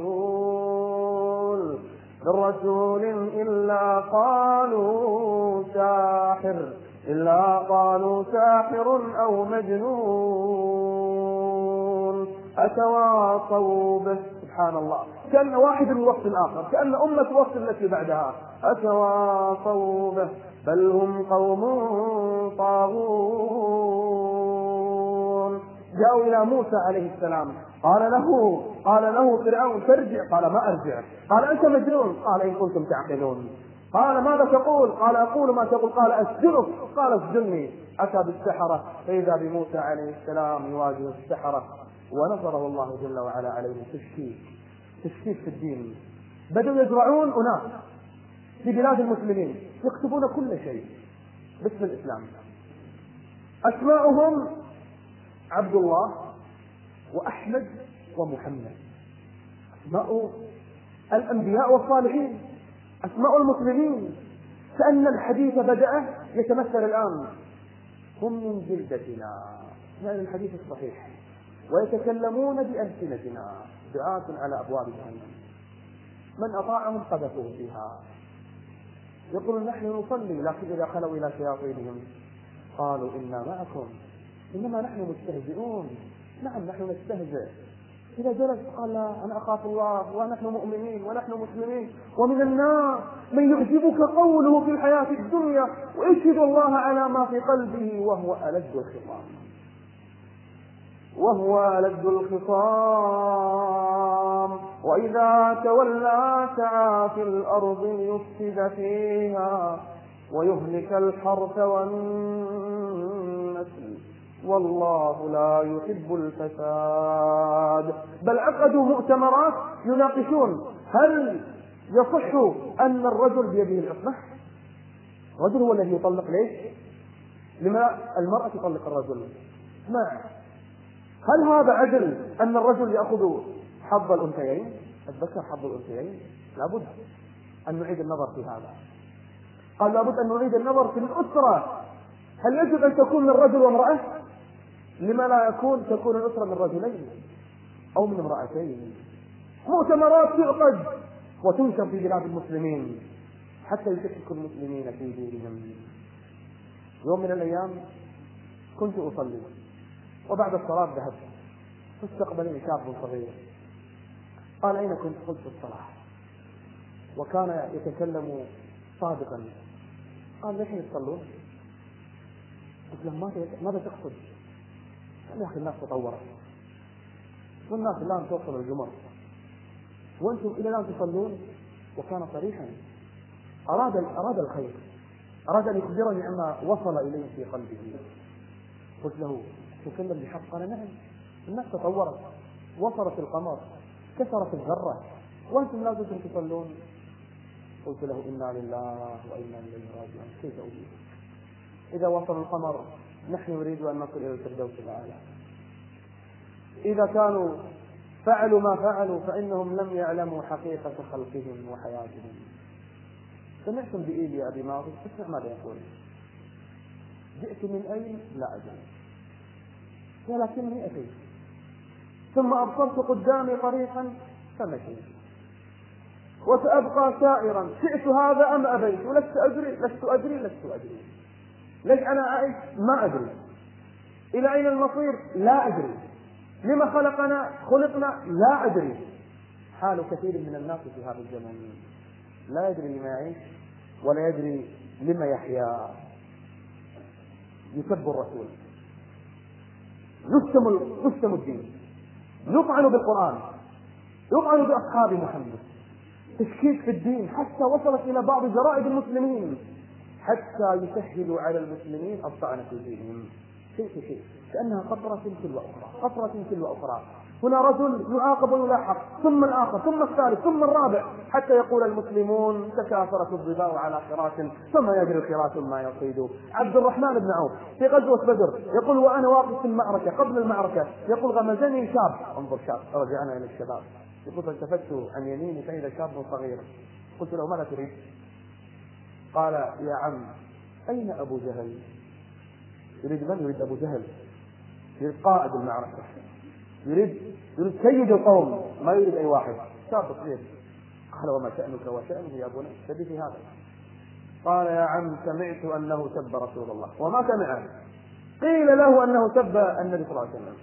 رسول من رسول إلا قالوا ساحر إلا قالوا ساحر أو مجنون أتواصوا به. سبحان الله، كأن واحد من وقت الآخر، كأن أمة وقت التي بعدها. أتواصوا به بل هم قوم طاغون. جاءوا إلى موسى عليه السلام قال له قال له فرعون ترجع، قال ما أرجع. قال أنت مجنون، قال إن كنتم تعقلون. قال ماذا تقول؟ قال أقول ما تقول. قال أسجنك، قال اسجني. أتى بالسحرة فإذا بموسى عليه السلام يواجه السحرة ونصره الله جل وعلا عليه. تشكيك تشكيك في الدين. بدأوا يزرعون أناس في بلاد المسلمين يكتبون كل شيء باسم الإسلام. أسماؤهم عبد الله وأحمد ومحمد، أسماء الأنبياء والصالحين، أسماء المسلمين، كأن الحديث بدأ يتمثل الآن. هم من جلدتنا، يعني الحديث الصحيح، ويتكلمون بألسنتنا، دعاة على أبواب جهنم، من أطاعهم قذفوه فيها. يقولون نحن نصلي، لكن إذا خلوا إلى شياطينهم قالوا إنا معكم إنما نحن مستهزئون. نعم نحن نستهزئ. إذا جلس قال لا أنا أخاف الله ونحن مؤمنين ونحن مسلمين. ومن الناس من يعجبك قوله في الحياة الدنيا ويشهد الله على ما في قلبه وهو ألد الخصام وهو ألد الخصام وإذا تولى سعى في الأرض ليفسد فيها ويهلك الحرث والنسل والله لا يحب الفساد. بل عقدوا مؤتمرات يناقشون هل يصح أن الرجل بيده العصمة؟ الرجل هو الذي يطلق، ليش؟ لما المرأة تطلق الرجل؟ ما هل هذا عدل أن الرجل يأخذ حظ الأنثيين، الذكر حظ الأنثيين؟ لابد أن نعيد النظر في هذا. قال لابد أن نعيد النظر في الأسرة، هل يجب أن تكون من رجل وامرأة؟ لما لا يكون تكون الأسرة من رجلين أو من امرأتين؟ مؤتمرات تعقد وتنشر في بلاد المسلمين حتى يشكك المسلمين في دينهم. يوم من الأيام كنت أصلي وبعد الصلاة ذهبت فاستقبلني شاب صغير قال أين كنت؟ قلت في الصلاة، وكان يتكلم صادقا. قال ليش يصلون؟ قلت له ماذا تقصد؟ قال يا أخي الناس تطورت والناس الآن توصل الجمر وأنتم إلى الآن تصلون. وكان صريحا، أراد أراد الخير، أراد أن يخبرني عما وصل إليه في قلبه. قلت له تكلم بحق؟ قال نعم، الناس تطورت، وصلت القمر، كسرت الذرة، وأنتم لا زلتم تصلون. قلت له إنا لله وإنا إليه راجعون. كيف أجيب؟ إذا وصل القمر نحن نريد أن نصل إلى الفردوس الأعلى. إذا كانوا فعلوا ما فعلوا فإنهم لم يعلموا حقيقة خلقهم وحياتهم. سمعتم بإيلي يا أبي ماضي؟ اسمع ماذا يقول. جئت من أين؟ لا أدري، ولكني أتيت، ثم أبصرت قدامي طريقا فمشيت، وسأبقى سائرا، شئت هذا أم أبيت، ولست أدري لست أدري لست أدري. ليش أنا عايش؟ ما أدري. إلى أين المصير؟ لا أدري. لما خلقنا خلقنا؟ لا أدري. حال كثير من الناس في هذا الزمن، لا يدري لما يعيش ولا يدري لما يحيا. يسب الرسول، يشتم يشتم الدين، يطعن بالقرآن، يطعن بأصحاب محمد، تشكيك في الدين، حتى وصلت إلى بعض جرائد المسلمين حتى يسهلوا على المسلمين الطعن في دينهم. شيء في شيء، كأنها قطرة تلو أخرى، قطرة تلو أخرى. هنا رجل يعاقب ويلاحق، ثم الآخر، ثم الثالث، ثم الرابع، حتى يقول المسلمون تكاثرت الظباء على خراس ثم يجري الخراس ما يصيد. عبد الرحمن بن عوف في غزوة بدر يقول وأنا واقف في المعركة قبل المعركة يقول غمزني شاب، انظر شاب، رجعنا إلى الشباب، يقول فالتفت عن يميني فإذا شاب صغير، قلت له ماذا تريد؟ قال يا عم أين أبو جهل؟ يريد من؟ يريد أبو جهل، يريد قائد المعركة، يريد يريد سيد القوم، ما يريد أي واحد، شاب صغير. قال وما شأنك وشأنه يا ابونا؟ تبي في هذا؟ قال يا عم سمعت أنه سب رسول الله. وما سمع، قيل له أنه سب النبي صلى الله عليه وسلم.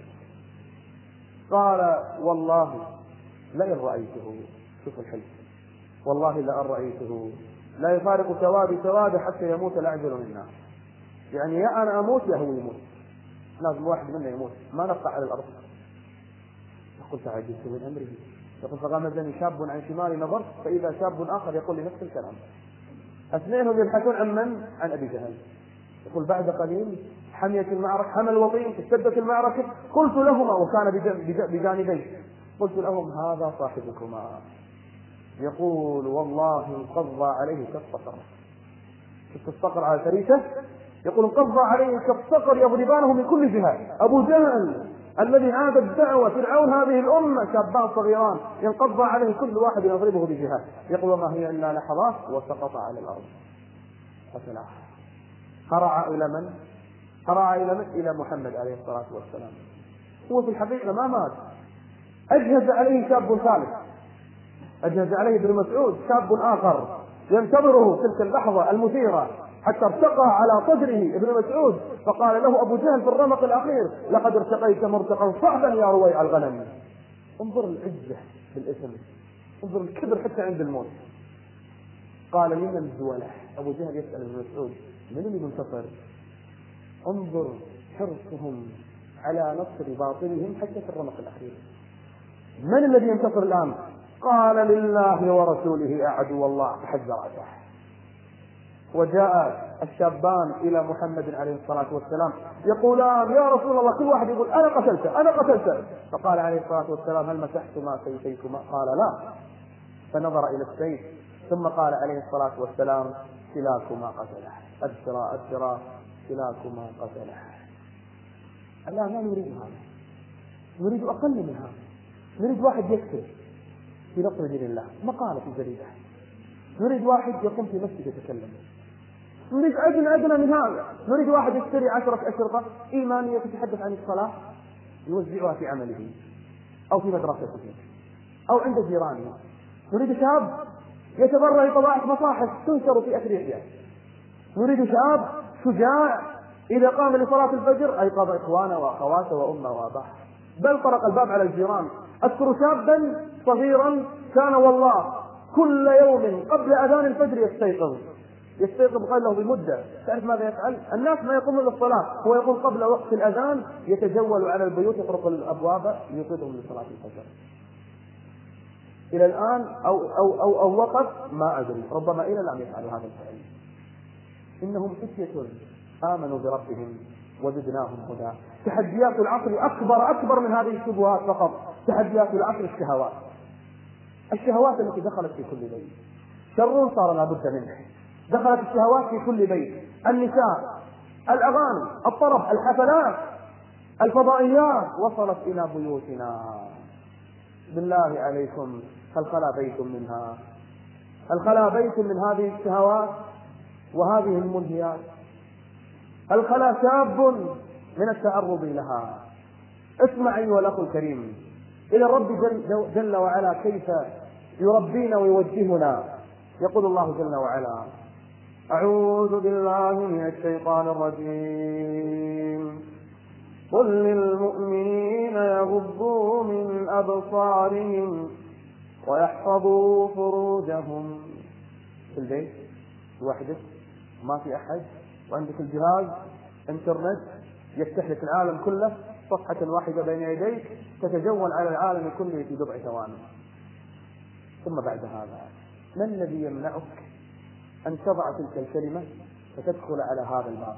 قال والله لئن رأيته، شوف الحلف، والله لئن رأيته لا يفارق سوادي سواد حتى يموت الأعجل منا. يعني يا أنا أموت يا هو يموت، لازم واحد منا يموت، ما نبقى على الأرض. يقول تعجبت من أمره. يقول فغمزني شاب عن شمالي نظرت فإذا شاب آخر يقول لي نفس الكلام. اثنينهم يبحثون عن من؟ عن أبي جهل. يقول بعد قليل حمية المعركة، حمى الوطين، اشتدت المعركة. قلت لهما وكان بجانبين، قلت لهم هذا صاحبكما. يقول والله انقضى عليه كالصقر. شفت الصقر على الفريسة؟ يقول انقضى عليه كالصقر يضربانه من كل جهة. أبو جهل الذي عاد الدعوة فرعون هذه الأمة شابان صغيران ينقض عليه كل واحد يضربه بجهة، يقول وما هي إلا لحظات وسقط على الأرض قتله. هرع إلى من؟ هرع إلى من؟ إلى محمد عليه الصلاة والسلام. هو في الحقيقة ما مات، أجهز عليه شاب ثالث، أجهز عليه ابن مسعود شاب آخر ينتظره تلك اللحظة المثيرة، حتى ارتقى على صدره ابن مسعود فقال له أبو جهل في الرمق الأخير لقد ارتقيت مرتقا صعبا يا رويع الغنم. انظر العزة بالاسم، انظر الكبر حتى عند الموت. قال لمن الزوله؟ أبو جهل يسأل ابن مسعود من اللي منتصر؟ انظر حرصهم على نصر باطلهم حتى في الرمق الأخير. من الذي ينتصر الآن؟ قال لله ورسوله أعدو الله فحذرته. وجاء الشابان إلى محمد عليه الصلاة والسلام يقولان يا رسول الله، كل واحد يقول أنا قتلته أنا قتلته. فقال عليه الصلاة والسلام هل مسحتما سيفيكما؟ قال لا. فنظر إلى السيف ثم قال عليه الصلاة والسلام كلاكما قتله، أبشرا أبشرا كلاكما قتله. الآن ما نريد هذا، نريد أقل من هذا، نريد واحد يكتب في نصر دين الله مقالة في جريدة، نريد واحد يقوم في مسجد يتكلم، نريد أدنى أدنى من هذا، نريد واحد يشتري عشرة أشرطة إيمانية تتحدث عن الصلاة يوزعها في عمله أو في مدرسته أو عند جيرانه. نريد شاب يتبرع بطباعة مصاحف تنشر في أفريقيا. نريد شاب شجاع إذا قام لصلاة الفجر أيقظ إخوانه وأخواته وأمه وأباه، بل طرق الباب على الجيران. أذكر شابا صغيرا كان والله كل يوم قبل أذان الفجر يستيقظ يستيقظ قال له بمدة. تعرف ماذا يفعل؟ الناس ما يقومون للصلاة، هو يقوم قبل وقت الأذان يتجول على البيوت يطرق الأبواب يوقظهم لصلاة الفجر. إلى الآن أو, أو, أو, أو وقف ما أدري، ربما إلى الآن يفعل هذا الفعل. إنهم فتية آمنوا بربهم وزدناهم هدى. تحديات العصر أكبر أكبر من هذه الشبهات فقط. تحديات العصر الشهوات، الشهوات التي دخلت في كل بيت، شر صار لا بد منه. دخلت الشهوات في كل بيت، النساء، الأغاني، الطرب، الحفلات، الفضائيات وصلت إلى بيوتنا. بالله عليكم هل خلا بيت منها؟ هل خلا بيت من هذه الشهوات وهذه المنهيات؟ هل خلا شاب من التعرض لها؟ اسمع أيها الأخ الكريم إلى الرب جل, جل وعلا كيف يربينا ويوجهنا. يقول الله جل وعلا أعوذ بالله من الشيطان الرجيم قل للمؤمنين يغضوا من أبصارهم ويحفظوا فروجهم. في البيت وحدك ما في أحد وعندك الجهاز انترنت يفتح لك العالم كله، صفحة واحدة بين يديك تتجول على العالم كله في بضع ثواني. ثم بعد هذا ما الذي يمنعك أن تضع تلك الكلمة فتدخل على هذا الباب؟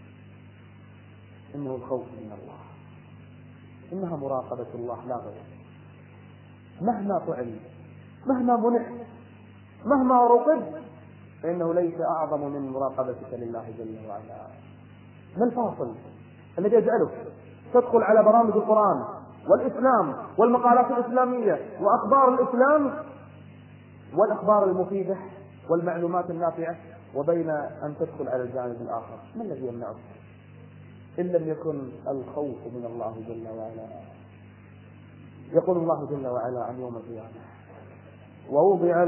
إنه الخوف من الله، إنها مراقبة الله لا غير. مهما فعل، مهما منع، مهما رقب، فإنه ليس أعظم من مراقبتك لله جل وعلا. ما الفاصل الذي يجعلك تدخل على برامج القرآن والإسلام والمقالات الإسلامية وأخبار الإسلام والأخبار المفيدة والمعلومات النافعة وبين أن تدخل على الجانب الآخر؟ ما الذي يمنعك إن لم يكن الخوف من الله جل وعلا؟ يقول الله جل وعلا عن يوم القيامة ووضع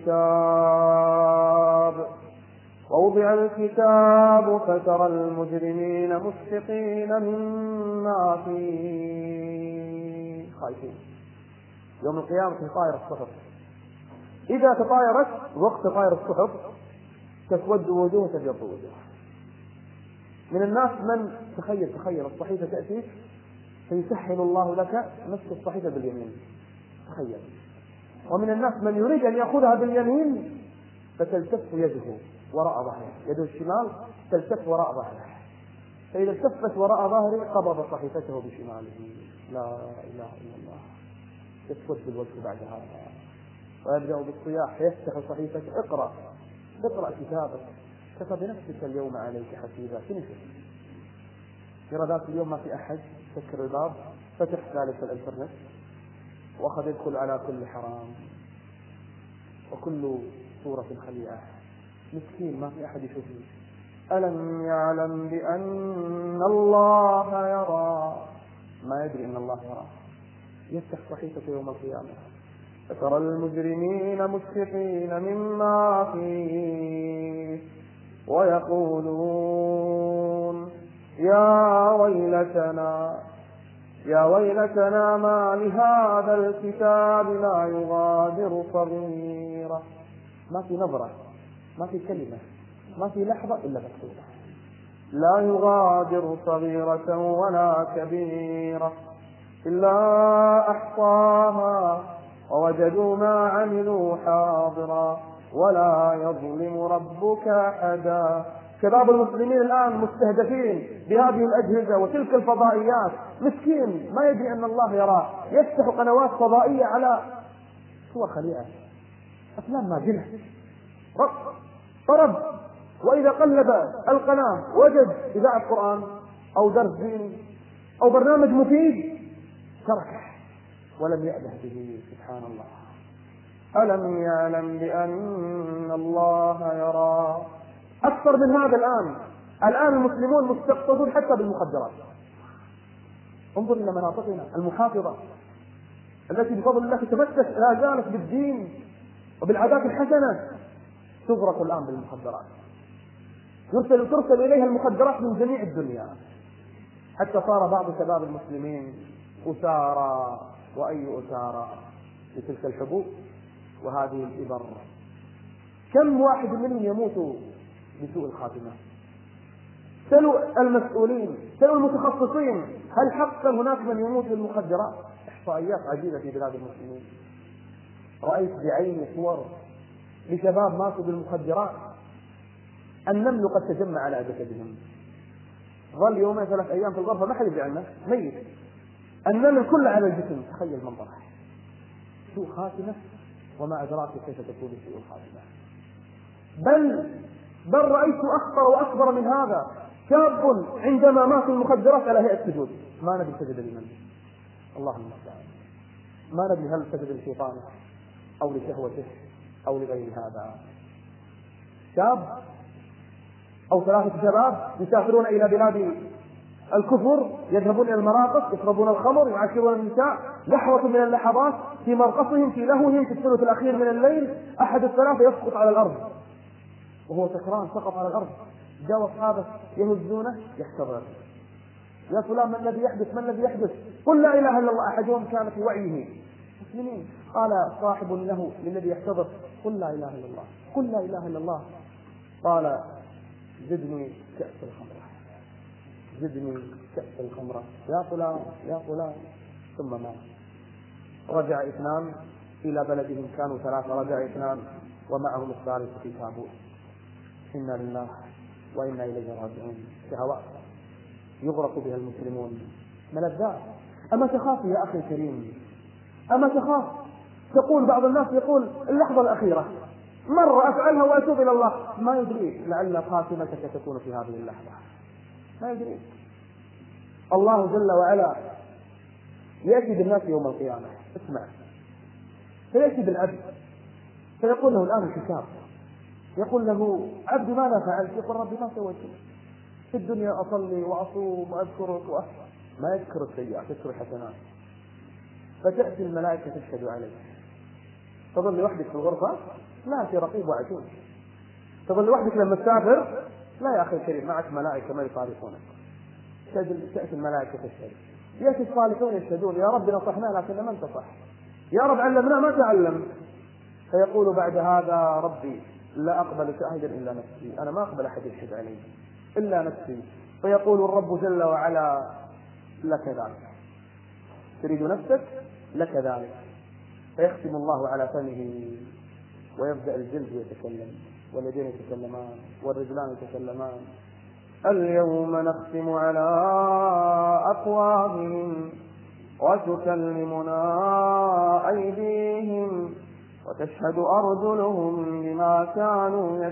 الكتاب ووضع الكتاب فترى المجرمين مشفقين مما فيه خايفين. يوم القيامة تطاير الصحف، إذا تطايرت وقت تطاير الصحف تسود وجوه تبيض وجوه. من الناس من تخيل تخيل الصحيفة تأتيك فيسهل الله لك نفس الصحيفة باليمين، تخيل. ومن الناس من يريد أن يأخذها باليمين فتلتف يده وراء ظهره، يده الشمال تلتف وراء ظهره، فإذا التفت وراء ظهره قبض صحيفته بشماله. لا إله إلا الله. يسود بالوجه بعد هذا ويبدأ بالصياح فيفتح صحيفة اقرأ اقرأ كتابك كفى بنفسك اليوم عليك حسيبا. تنشف ترى ذاك اليوم ما في أحد، تسكر الباب فتح ذلك الانترنت واخذ يدخل على كل حرام وكل صورة خليعة، مسكين ما في احد يشوفه. ألم يعلم بأن الله يرى، ما يدري أن الله يرى. يفتح صحيفة يوم القيامة فترى المجرمين مشفقين مما فيه ويقولون يا ويلتنا يا ويلتنا ما لهذا الكتاب لا يغادر صغيرة. ما في نظرة، ما في كلمة، ما في لحظة إلا مكتوبة. لا يغادر صغيرة ولا كبيرة إلا أحصاها ووجدوا ما عملوا حاضرا ولا يظلم ربك أحدا. شباب المسلمين الآن مستهدفين بهذه الأجهزة وتلك الفضائيات، مسكين ما يدري أن الله يراه، يفتح قنوات فضائية على صور خليعة، أفلام ماجنة، طرب، وإذا قلب القناة وجد إذاعة قرآن أو درس ديني أو برنامج مفيد تركه ولم يأله به. سبحان الله. ألم يعلم بأن الله يرى. أكثر من هذا الآن الآن المسلمون مستقطبون حتى بالمخدرات. انظر إلى مناطقنا المحافظة التي بفضل الله تتمسك لا زالت بالدين وبالعادات الحسنة، تغرق الآن بالمخدرات، يرسل ترسل إليها المخدرات من جميع الدنيا، حتى صار بعض شباب المسلمين أسارى وأي أسارى لتلك الحبوب وهذه الإبر. كم واحد منهم يموت بسوء الخاتمة؟ سلوا المسؤولين، سلوا المتخصصين، هل حقا هناك من يموت بالمخدرات؟ إحصائيات عجيبة في بلاد المسلمين. رأيت بعيني صور لشباب ماتوا بالمخدرات، النمل قد تجمع على جسدهم، ظل يومين ثلاث أيام في الغرفة ما حد يدري عنه، ميت، النمل كله على الجسم. تخيل المنظر، سوء خاتمة، وما أدراك كيف تكون سوء الخاتمة. بل بل رأيت أخطر وأكبر من هذا، شاب عندما مات المخدرات على هيئة سجود، ما ندري سجد لمن، اللهم المستعان، ما ندري هل سجد لشيطانه أو لشهوته أو لغير هذا. شاب أو ثلاثة شباب يسافرون إلى بلاد الكفر، يذهبون إلى المراقص، يشربون الخمر، يعاشرون النساء، لحظة من اللحظات في مرقصهم في لهوهم في الثلث الأخير من الليل أحد الثلاثة يسقط على الأرض وهو سكران، سقط على الأرض، جاء أصحابه يهزونه، يحتضر، يا فلان ما الذي يحدث، ما الذي يحدث؟ قل لا إله إلا الله. أحدهم كان في وعيه مسلمين، قال صاحب له للذي يحتضر قل لا إله إلا الله، قل لا إله إلا الله. قال زدني كأس الخمرة، زدني كأس الخمرة يا فلان يا فلان. ثم مات. رجع اثنان إلى بلدهم، كانوا ثلاثة، رجع اثنان ومعهم الثالث في تابوت. إنا لله وإنا إليه راجعون. شهوات يغرق بها المسلمون، ملذات. أما تخاف يا أخي الكريم، أما تخاف؟ تقول بعض الناس يقول اللحظة الأخيرة مرة أفعلها وأتوب إلى الله، ما يدري لعل خاتمتك تكون في هذه اللحظة، ما يدري. الله جل وعلا يأتي بالناس يوم القيامة، اسمع، فيأتي بالعبد فيقول له الآن الحساب، يقول له عبد ماذا فعلت؟ يقول ربي ما سويت في الدنيا، أصلي وأصوم وأذكرك وأحسن، ما يذكر السيئات يذكر الحسنات. فتأتي الملائكة تشهد عليك، تظل لوحدك في الغرفة، لا في رقيب وعتيد، تظل لوحدك لما تسافر، لا يا أخي الكريم معك ملائكة ما يصالحونك، تأتي الملائكة تشهد، يأتي الصالحون يشهدون يا رب نصحنا لكن لم تصح، يا رب علمنا ما تعلم. فيقول بعد هذا ربي لا أقبل شاهدا إلا نفسي، أنا ما أقبل أحد يشهد علي إلا نفسي. فيقول الرب جل وعلا لك ذلك، تريد نفسك لك ذلك. فيختم الله على فمه ويبدأ الجلد يتكلم واليدين يتكلمان والرجلان يتكلمان. اليوم نختم على أفواههم وتكلمنا أيديهم وتشهد أرجلهم بما كانوا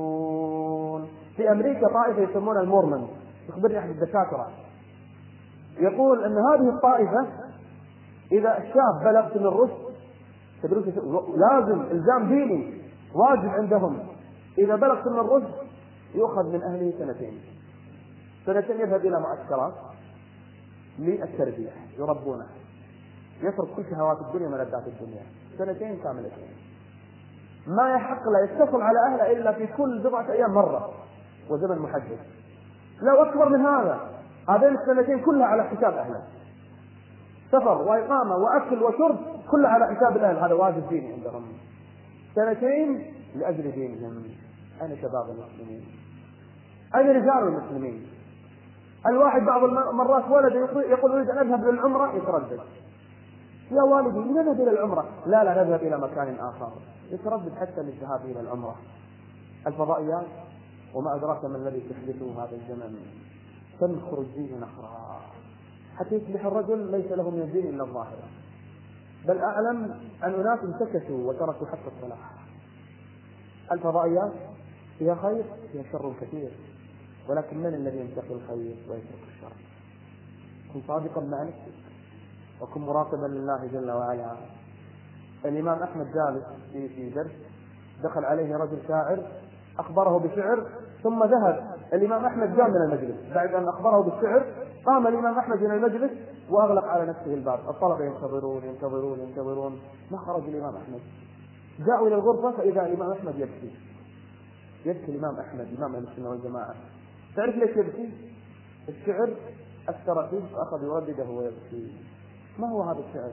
يكسبون. في أمريكا طائفة يسمون المورمون، يخبرني أحد الدكاترة، يقول أن هذه الطائفة إذا الشاب بلغ سن الرشد لازم إلزام ديني واجب عندهم، إذا بلغ سن الرشد يؤخذ من أهله سنتين، سنتين يذهب إلى معسكرات للتربية يربونه، يترك كل شهوات الدنيا ملذات الدنيا، سنتين كاملتين، ما يحق لا يتصل على أهله إلا في كل بضعة أيام مرة وزمن محدد، لو أكبر من هذا هذين السنتين كلها على حساب أهله، سفر وإقامة وأكل وشرب كلها على حساب الأهل، هذا واجب ديني عندهم، سنتين لأجل دينهم. أين شباب المسلمين؟ أين رجال المسلمين؟ الواحد بعض المرات ولد يقول أريد أن أذهب للعمرة يتردد، يا والدي لنذهب إلى العمرة، لا لا نذهب إلى مكان آخر، يتردد حتى للذهاب إلى العمرة. الفضائيات وما أدراك ما الذي تحدثه هذا الزمن، تنخر الدين نخرا حتى يصبح الرجل ليس له من الدين إلا الظاهر. بل أعلم أن أناس انتكسوا وتركوا حتى الصلاة. الفضائيات فيها خير فيها شر كثير، ولكن من الذي ينتقي الخير ويترك الشر؟ كن صادقا مع نفسك وكن مراقبا لله جل وعلا. الإمام أحمد جالس في في درس، دخل عليه رجل شاعر أخبره بشعر، ثم ذهب الإمام أحمد جاء من المجلس بعد أن أخبره بالشعر، قام الإمام أحمد من المجلس وأغلق على نفسه الباب، الطلبة ينتظرون ينتظرون ينتظرون ما خرج الإمام أحمد. جاءوا إلى الغرفة فإذا الإمام أحمد يبكي، يبكي الإمام أحمد إمام أهل السنة والجماعة. تعرف ليش يبكي؟ الشعر أثر فيه فأخذ يردده ويبكي. ما هو هذا الشعر؟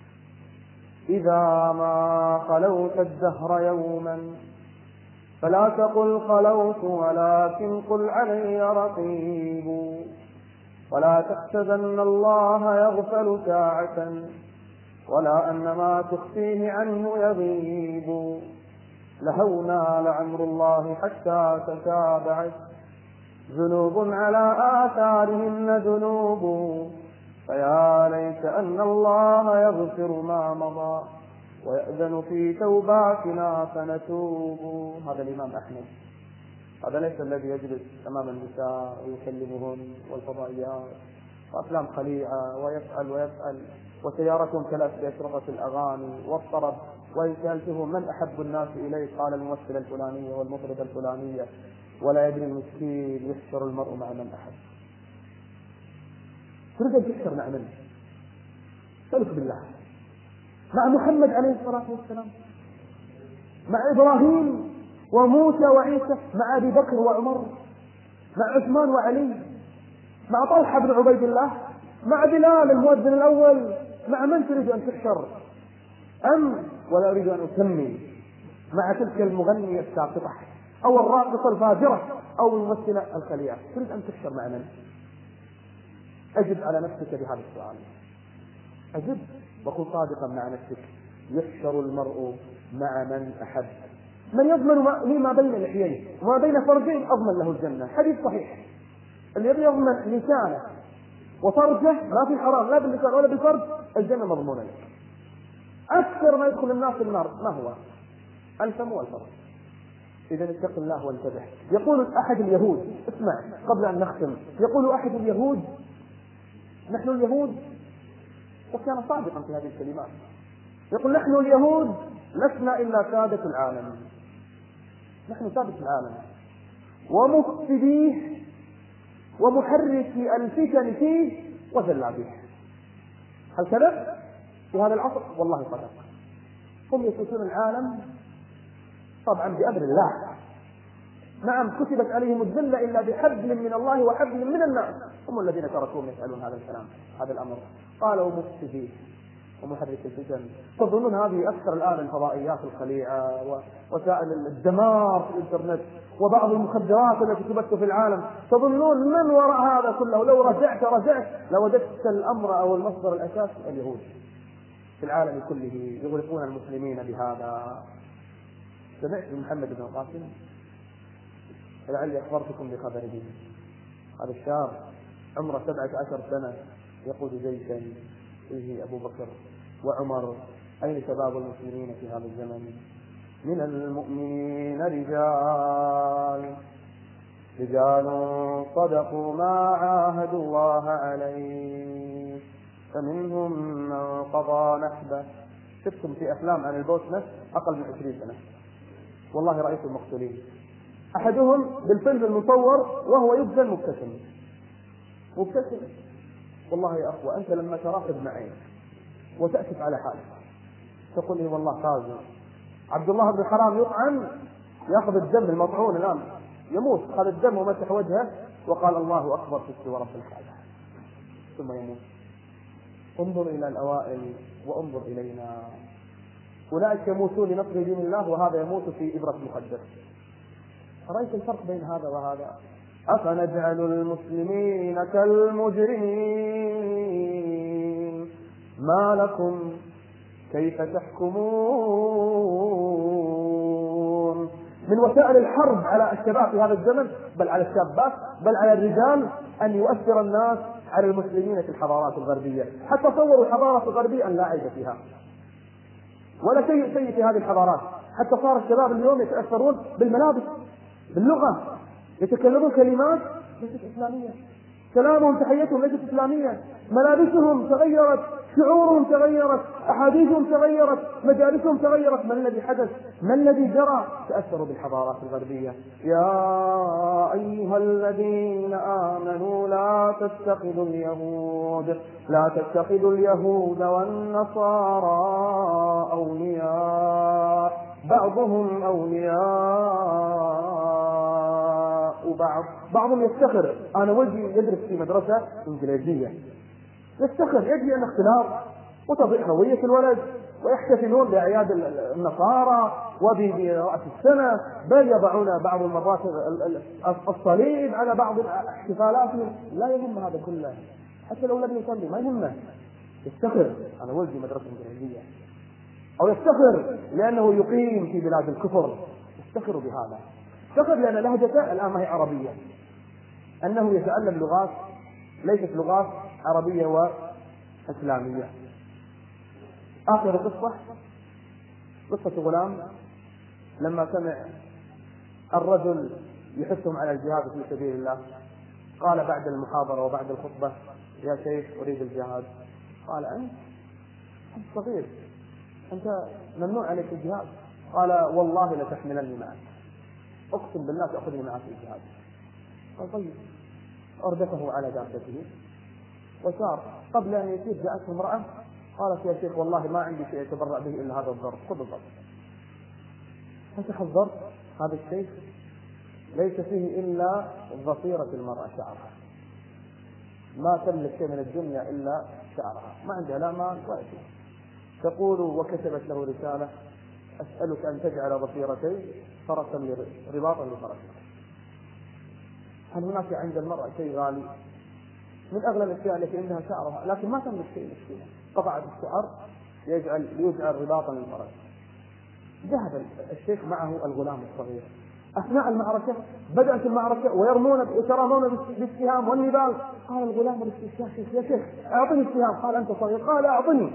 إذا ما خلوت الدهر يوما فلا تقل خلوت ولكن قل علي رقيب، ولا تحسبن الله يغفل ساعة ولا أن ما تخفيه عنه يغيب، لهونا لعمر الله حتى تتابعت ذنوب على آثارهن ذنوب، فيا ليت أن الله يغفر ما مضى ويأذن في توباتنا فنتوب. هذا الإمام أحمد، هذا ليس الذي يجلس أمام النساء ويكلمهن والفضائيات وأفلام خليعة ويفعل ويفعل وسيارتهم ثلاث بأشرطة الأغاني والطرب، وإن سألته من أحب الناس إليه قال الممثلة الفلانية والمطربة الفلانية، ولا يدري المسكين يحشر المرء مع من أحب. تريد أن تحشر مع من؟ سألك بالله، مع محمد عليه الصلاة والسلام، مع إبراهيم وموسى وعيسى، مع أبي بكر وعمر، مع عثمان وعلي، مع طلحة بن عبيد الله، مع بلال المؤذن الأول، مع من تريد أن تحشر؟ أم ولا أريد أن أسمي مع تلك المغنية الساقطة أو الراقصة الفاجرة أو الممثلة الخليعة، تريد أن تحشر مع من؟ أجب على نفسك بهذا السؤال، أجب وكن صادقا مع نفسك. يحشر المرء مع من أحب. من يضمن لي ما بين لحيين وما بين فرجين أضمن له الجنة، حديث صحيح. الذي يضمن لسانه وفرجه ما في حرام لا باللسان ولا بالفرج الجنة مضمونة لك. أكثر ما يدخل الناس النار ما هو؟ الفم والفرج. إذا اتق الله وانتبه. يقول أحد اليهود، اسمع قبل أن نختم، يقول أحد اليهود نحن اليهود، وكان صادقا في هذه الكلمات، يقول نحن اليهود لسنا إلا سادة العالم، نحن سادة العالم ومفسديه ومحركي الفتن فيه وزلابيه. هل كذب في هذا العصر؟ والله صدق. هم يسوسون العالم طبعا بأمر الله، نعم كتبت عليهم الذلة إلا بحبل من الله وحبل من الناس، هم الذين تركوهم يسألون هذا الكلام هذا الأمر. قالوا مفسدين ومحرك الفتن. تظنون هذه أكثر الآن الفضائيات الخليعة ووسائل الدمار في الإنترنت وبعض المخدرات التي تبث في العالم، تظنون من وراء هذا كله؟ لو رجعت رجعت لوجدت الأمر أو المصدر الأساسي اليهود في العالم كله يغرقون المسلمين بهذا. سمعت محمد بن القاسم لعلي أخبرتكم بخبره، هذا الشاب عمره سبعة عشر سنة يقود جيشا فيه أبو بكر وعمر. أين شباب المسلمين في هذا الزمن؟ من المؤمنين رجال رجال صدقوا ما عاهدوا الله عليه فمنهم من قضى نحبه. شفتم في أفلام عن البوسنة أقل من عشرين سنة، والله رأيت المقتولين، أحدهم بالفيلم المصور وهو يبذل مبتسم مبتسم. والله يا أخوة أنت لما تراقب معي وتأسف على حالك تقول لي والله قاضي عبد الله بن حرام يطعن يأخذ الدم المطعون الآن يموت، خذ الدم ومسح وجهه وقال الله أكبر في ورب الكعبة ثم يموت. انظر إلى الأوائل وانظر إلينا، أولئك يموتون لنصر دين الله وهذا يموت في إبرة مخدر. رأيت الفرق بين هذا وهذا؟ أفنجعل المسلمين كالمجرمين ما لكم كيف تحكمون. من وسائل الحرب على الشباب في هذا الزمن، بل على الشابات بل على الرجال، أن يؤثر الناس على المسلمين في الحضارات الغربية. حتى صوروا الحضارات الغربية أن لا عيب فيها ولا شيء سيء في هذه الحضارات. حتى صار الشباب اليوم يتأثرون بالملابس، باللغة، يتكلمون كلمات ليست إسلامية، كلامهم تحيتهم ليست إسلامية، ملابسهم تغيرت، شعورهم تغيرت، أحاديثهم تغيرت، مجالسهم تغيرت. ما الذي حدث؟ ما الذي جرى؟ تأثروا بالحضارات الغربية. يا أيها الذين آمنوا لا تتخذوا اليهود لا تتخذوا اليهود والنصارى أولياء بعضهم أولياء بعض. بعضهم يفتخر، أنا ولدي يدرس في مدرسة إنجليزية، يفتخر يجي أن اختلاط وتضيع هوية الولد، ويحتفلون بأعياد النصارى وبرأس السنة، بل يضعون بعض المرات الصليب على بعض احتفالاتهم. لا يهم هذا كله، حتى لو لم يصلي ما يهمه، يفتخر أنا ولدي مدرسة إنجليزية، أو يفتخر لأنه يقيم في بلاد الكفر، يفتخر بهذا. يفتخر لأن لهجته الآن ما هي عربية، أنه يتعلم لغات ليست لغات عربية وإسلامية. آخر قصة قصة غلام لما سمع الرجل يحثهم على الجهاد في سبيل الله، قال بعد المحاضرة وبعد الخطبة: يا شيخ أريد الجهاد. قال: أنت أنت صغير، أنت ممنوع عليك الجهاد. قال: والله لتحملني معك، أقسم بالله تأخذني معك في الجهاد. قال: طيب. أردفه على دابته وسار. قبل أن يسير جاءته امرأة قالت: يا شيخ والله ما عندي شيء أتبرع به إلا هذا الضرب، خذ الضرب. فتح الضرب، هذا الشيء ليس فيه إلا ضفيرة المرأة، شعرها، ما تملك شيء من الدنيا إلا شعرها، ما عندها لا مال ولا شيء. تقول: وكتبت له رسالة: أسألك أن تجعل ضفيرتي فرسا رباطا لفرسك. هل هناك عند المرأة شيء غالي من أغلى الأشياء التي عندها شعرها، لكن ما تملك شيء مسكينة؟ قطعت الشعر يجعل يجعل رباطا للفرس. ذهب الشيخ معه الغلام الصغير. أثناء المعركة بدأت المعركة ويرمون يترامون بالسهام والنبال. قال الغلام للشيخ: يا شيخ أعطني السهام. قال: أنت صغير. قال: أعطني.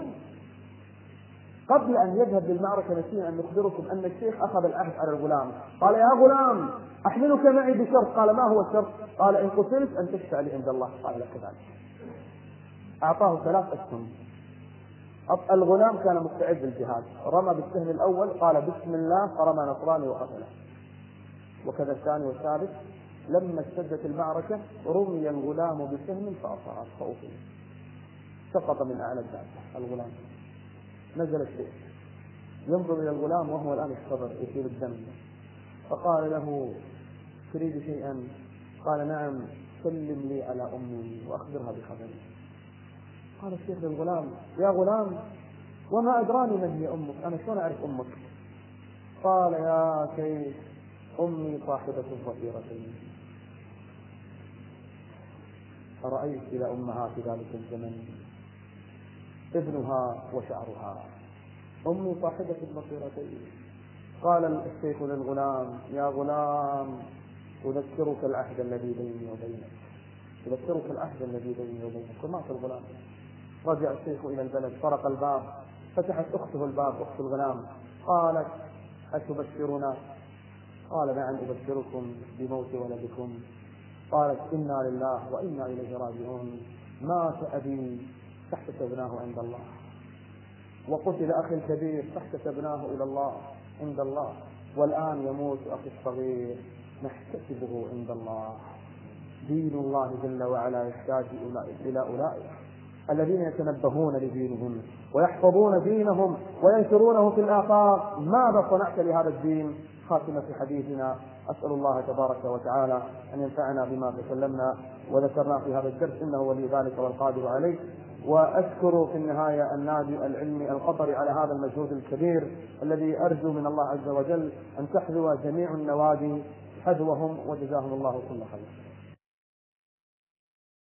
قبل أن يذهب للمعركة نسينا أن نخبركم أن الشيخ أخذ العهد على الغلام. قال: يا غلام أحملك معي بشرط. قال: ما هو الشرط؟ قال: إن قتلت أن تشفع لي عند الله. قال: لا كذلك. أعطاه ثلاث أسهم. الغلام كان مستعد للجهاد، رمى بالسهم الأول قال: بسم الله، فرمى نصراني وقتله، وكذا الثاني والثالث. لما اشتدت المعركة رمي الغلام بسهم فأصاب فأصيب، سقط من أعلى الدابة الغلام. نزل الشيخ ينظر إلى الغلام وهو الآن يحتضر يسيل الدم، فقال له: تريد شيئا؟ قال: نعم، سلم لي على أمي وأخبرها بخبري. قال الشيخ للغلام: يا غلام وما أدراني من هي أمك، أنا شلون أعرف أمك؟ قال: يا شيخ أمي صاحبة الضفيرتين. أرأيت إلى أمهات ذلك الزمن ابنها وشعرها، أمي صاحبة الضفيرتين. قال الشيخ للغلام: يا غلام أذكرك العهد الذي بيني وبينك، أذكرك العهد الذي بيني وبينك. ومات الغلام. رجع الشيخ إلى البلد، طرق الباب، فتحت أخته الباب، أخت الغلام، قالت: أتبشرنا؟ قال نعم أبشركم بموت ولدكم. قالت إنا لله وإنا إليه راجعون، مات أبي فاحتسبناه عند الله، وقتل أخي الكبير فاحتسبناه إلى الله عند الله، والآن يموت أخي الصغير نحتسبه عند الله. دين الله جل وعلا يحتاج إلى أولئك الذين يتنبهون لدينهم ويحفظون دينهم وينشرونه في الآفاق. ماذا صنعت لهذا الدين؟ خاتمة حديثنا، أسأل الله تبارك وتعالى أن ينفعنا بما تكلمنا وذكرنا في هذا الدرس، إنه ولي ذلك والقادر عليه. وأشكر في النهاية النادي العلمي القطري على هذا المجهود الكبير الذي أرجو من الله عز وجل أن تحذو جميع النوادي حذوهم، وجزاهم الله كل خير.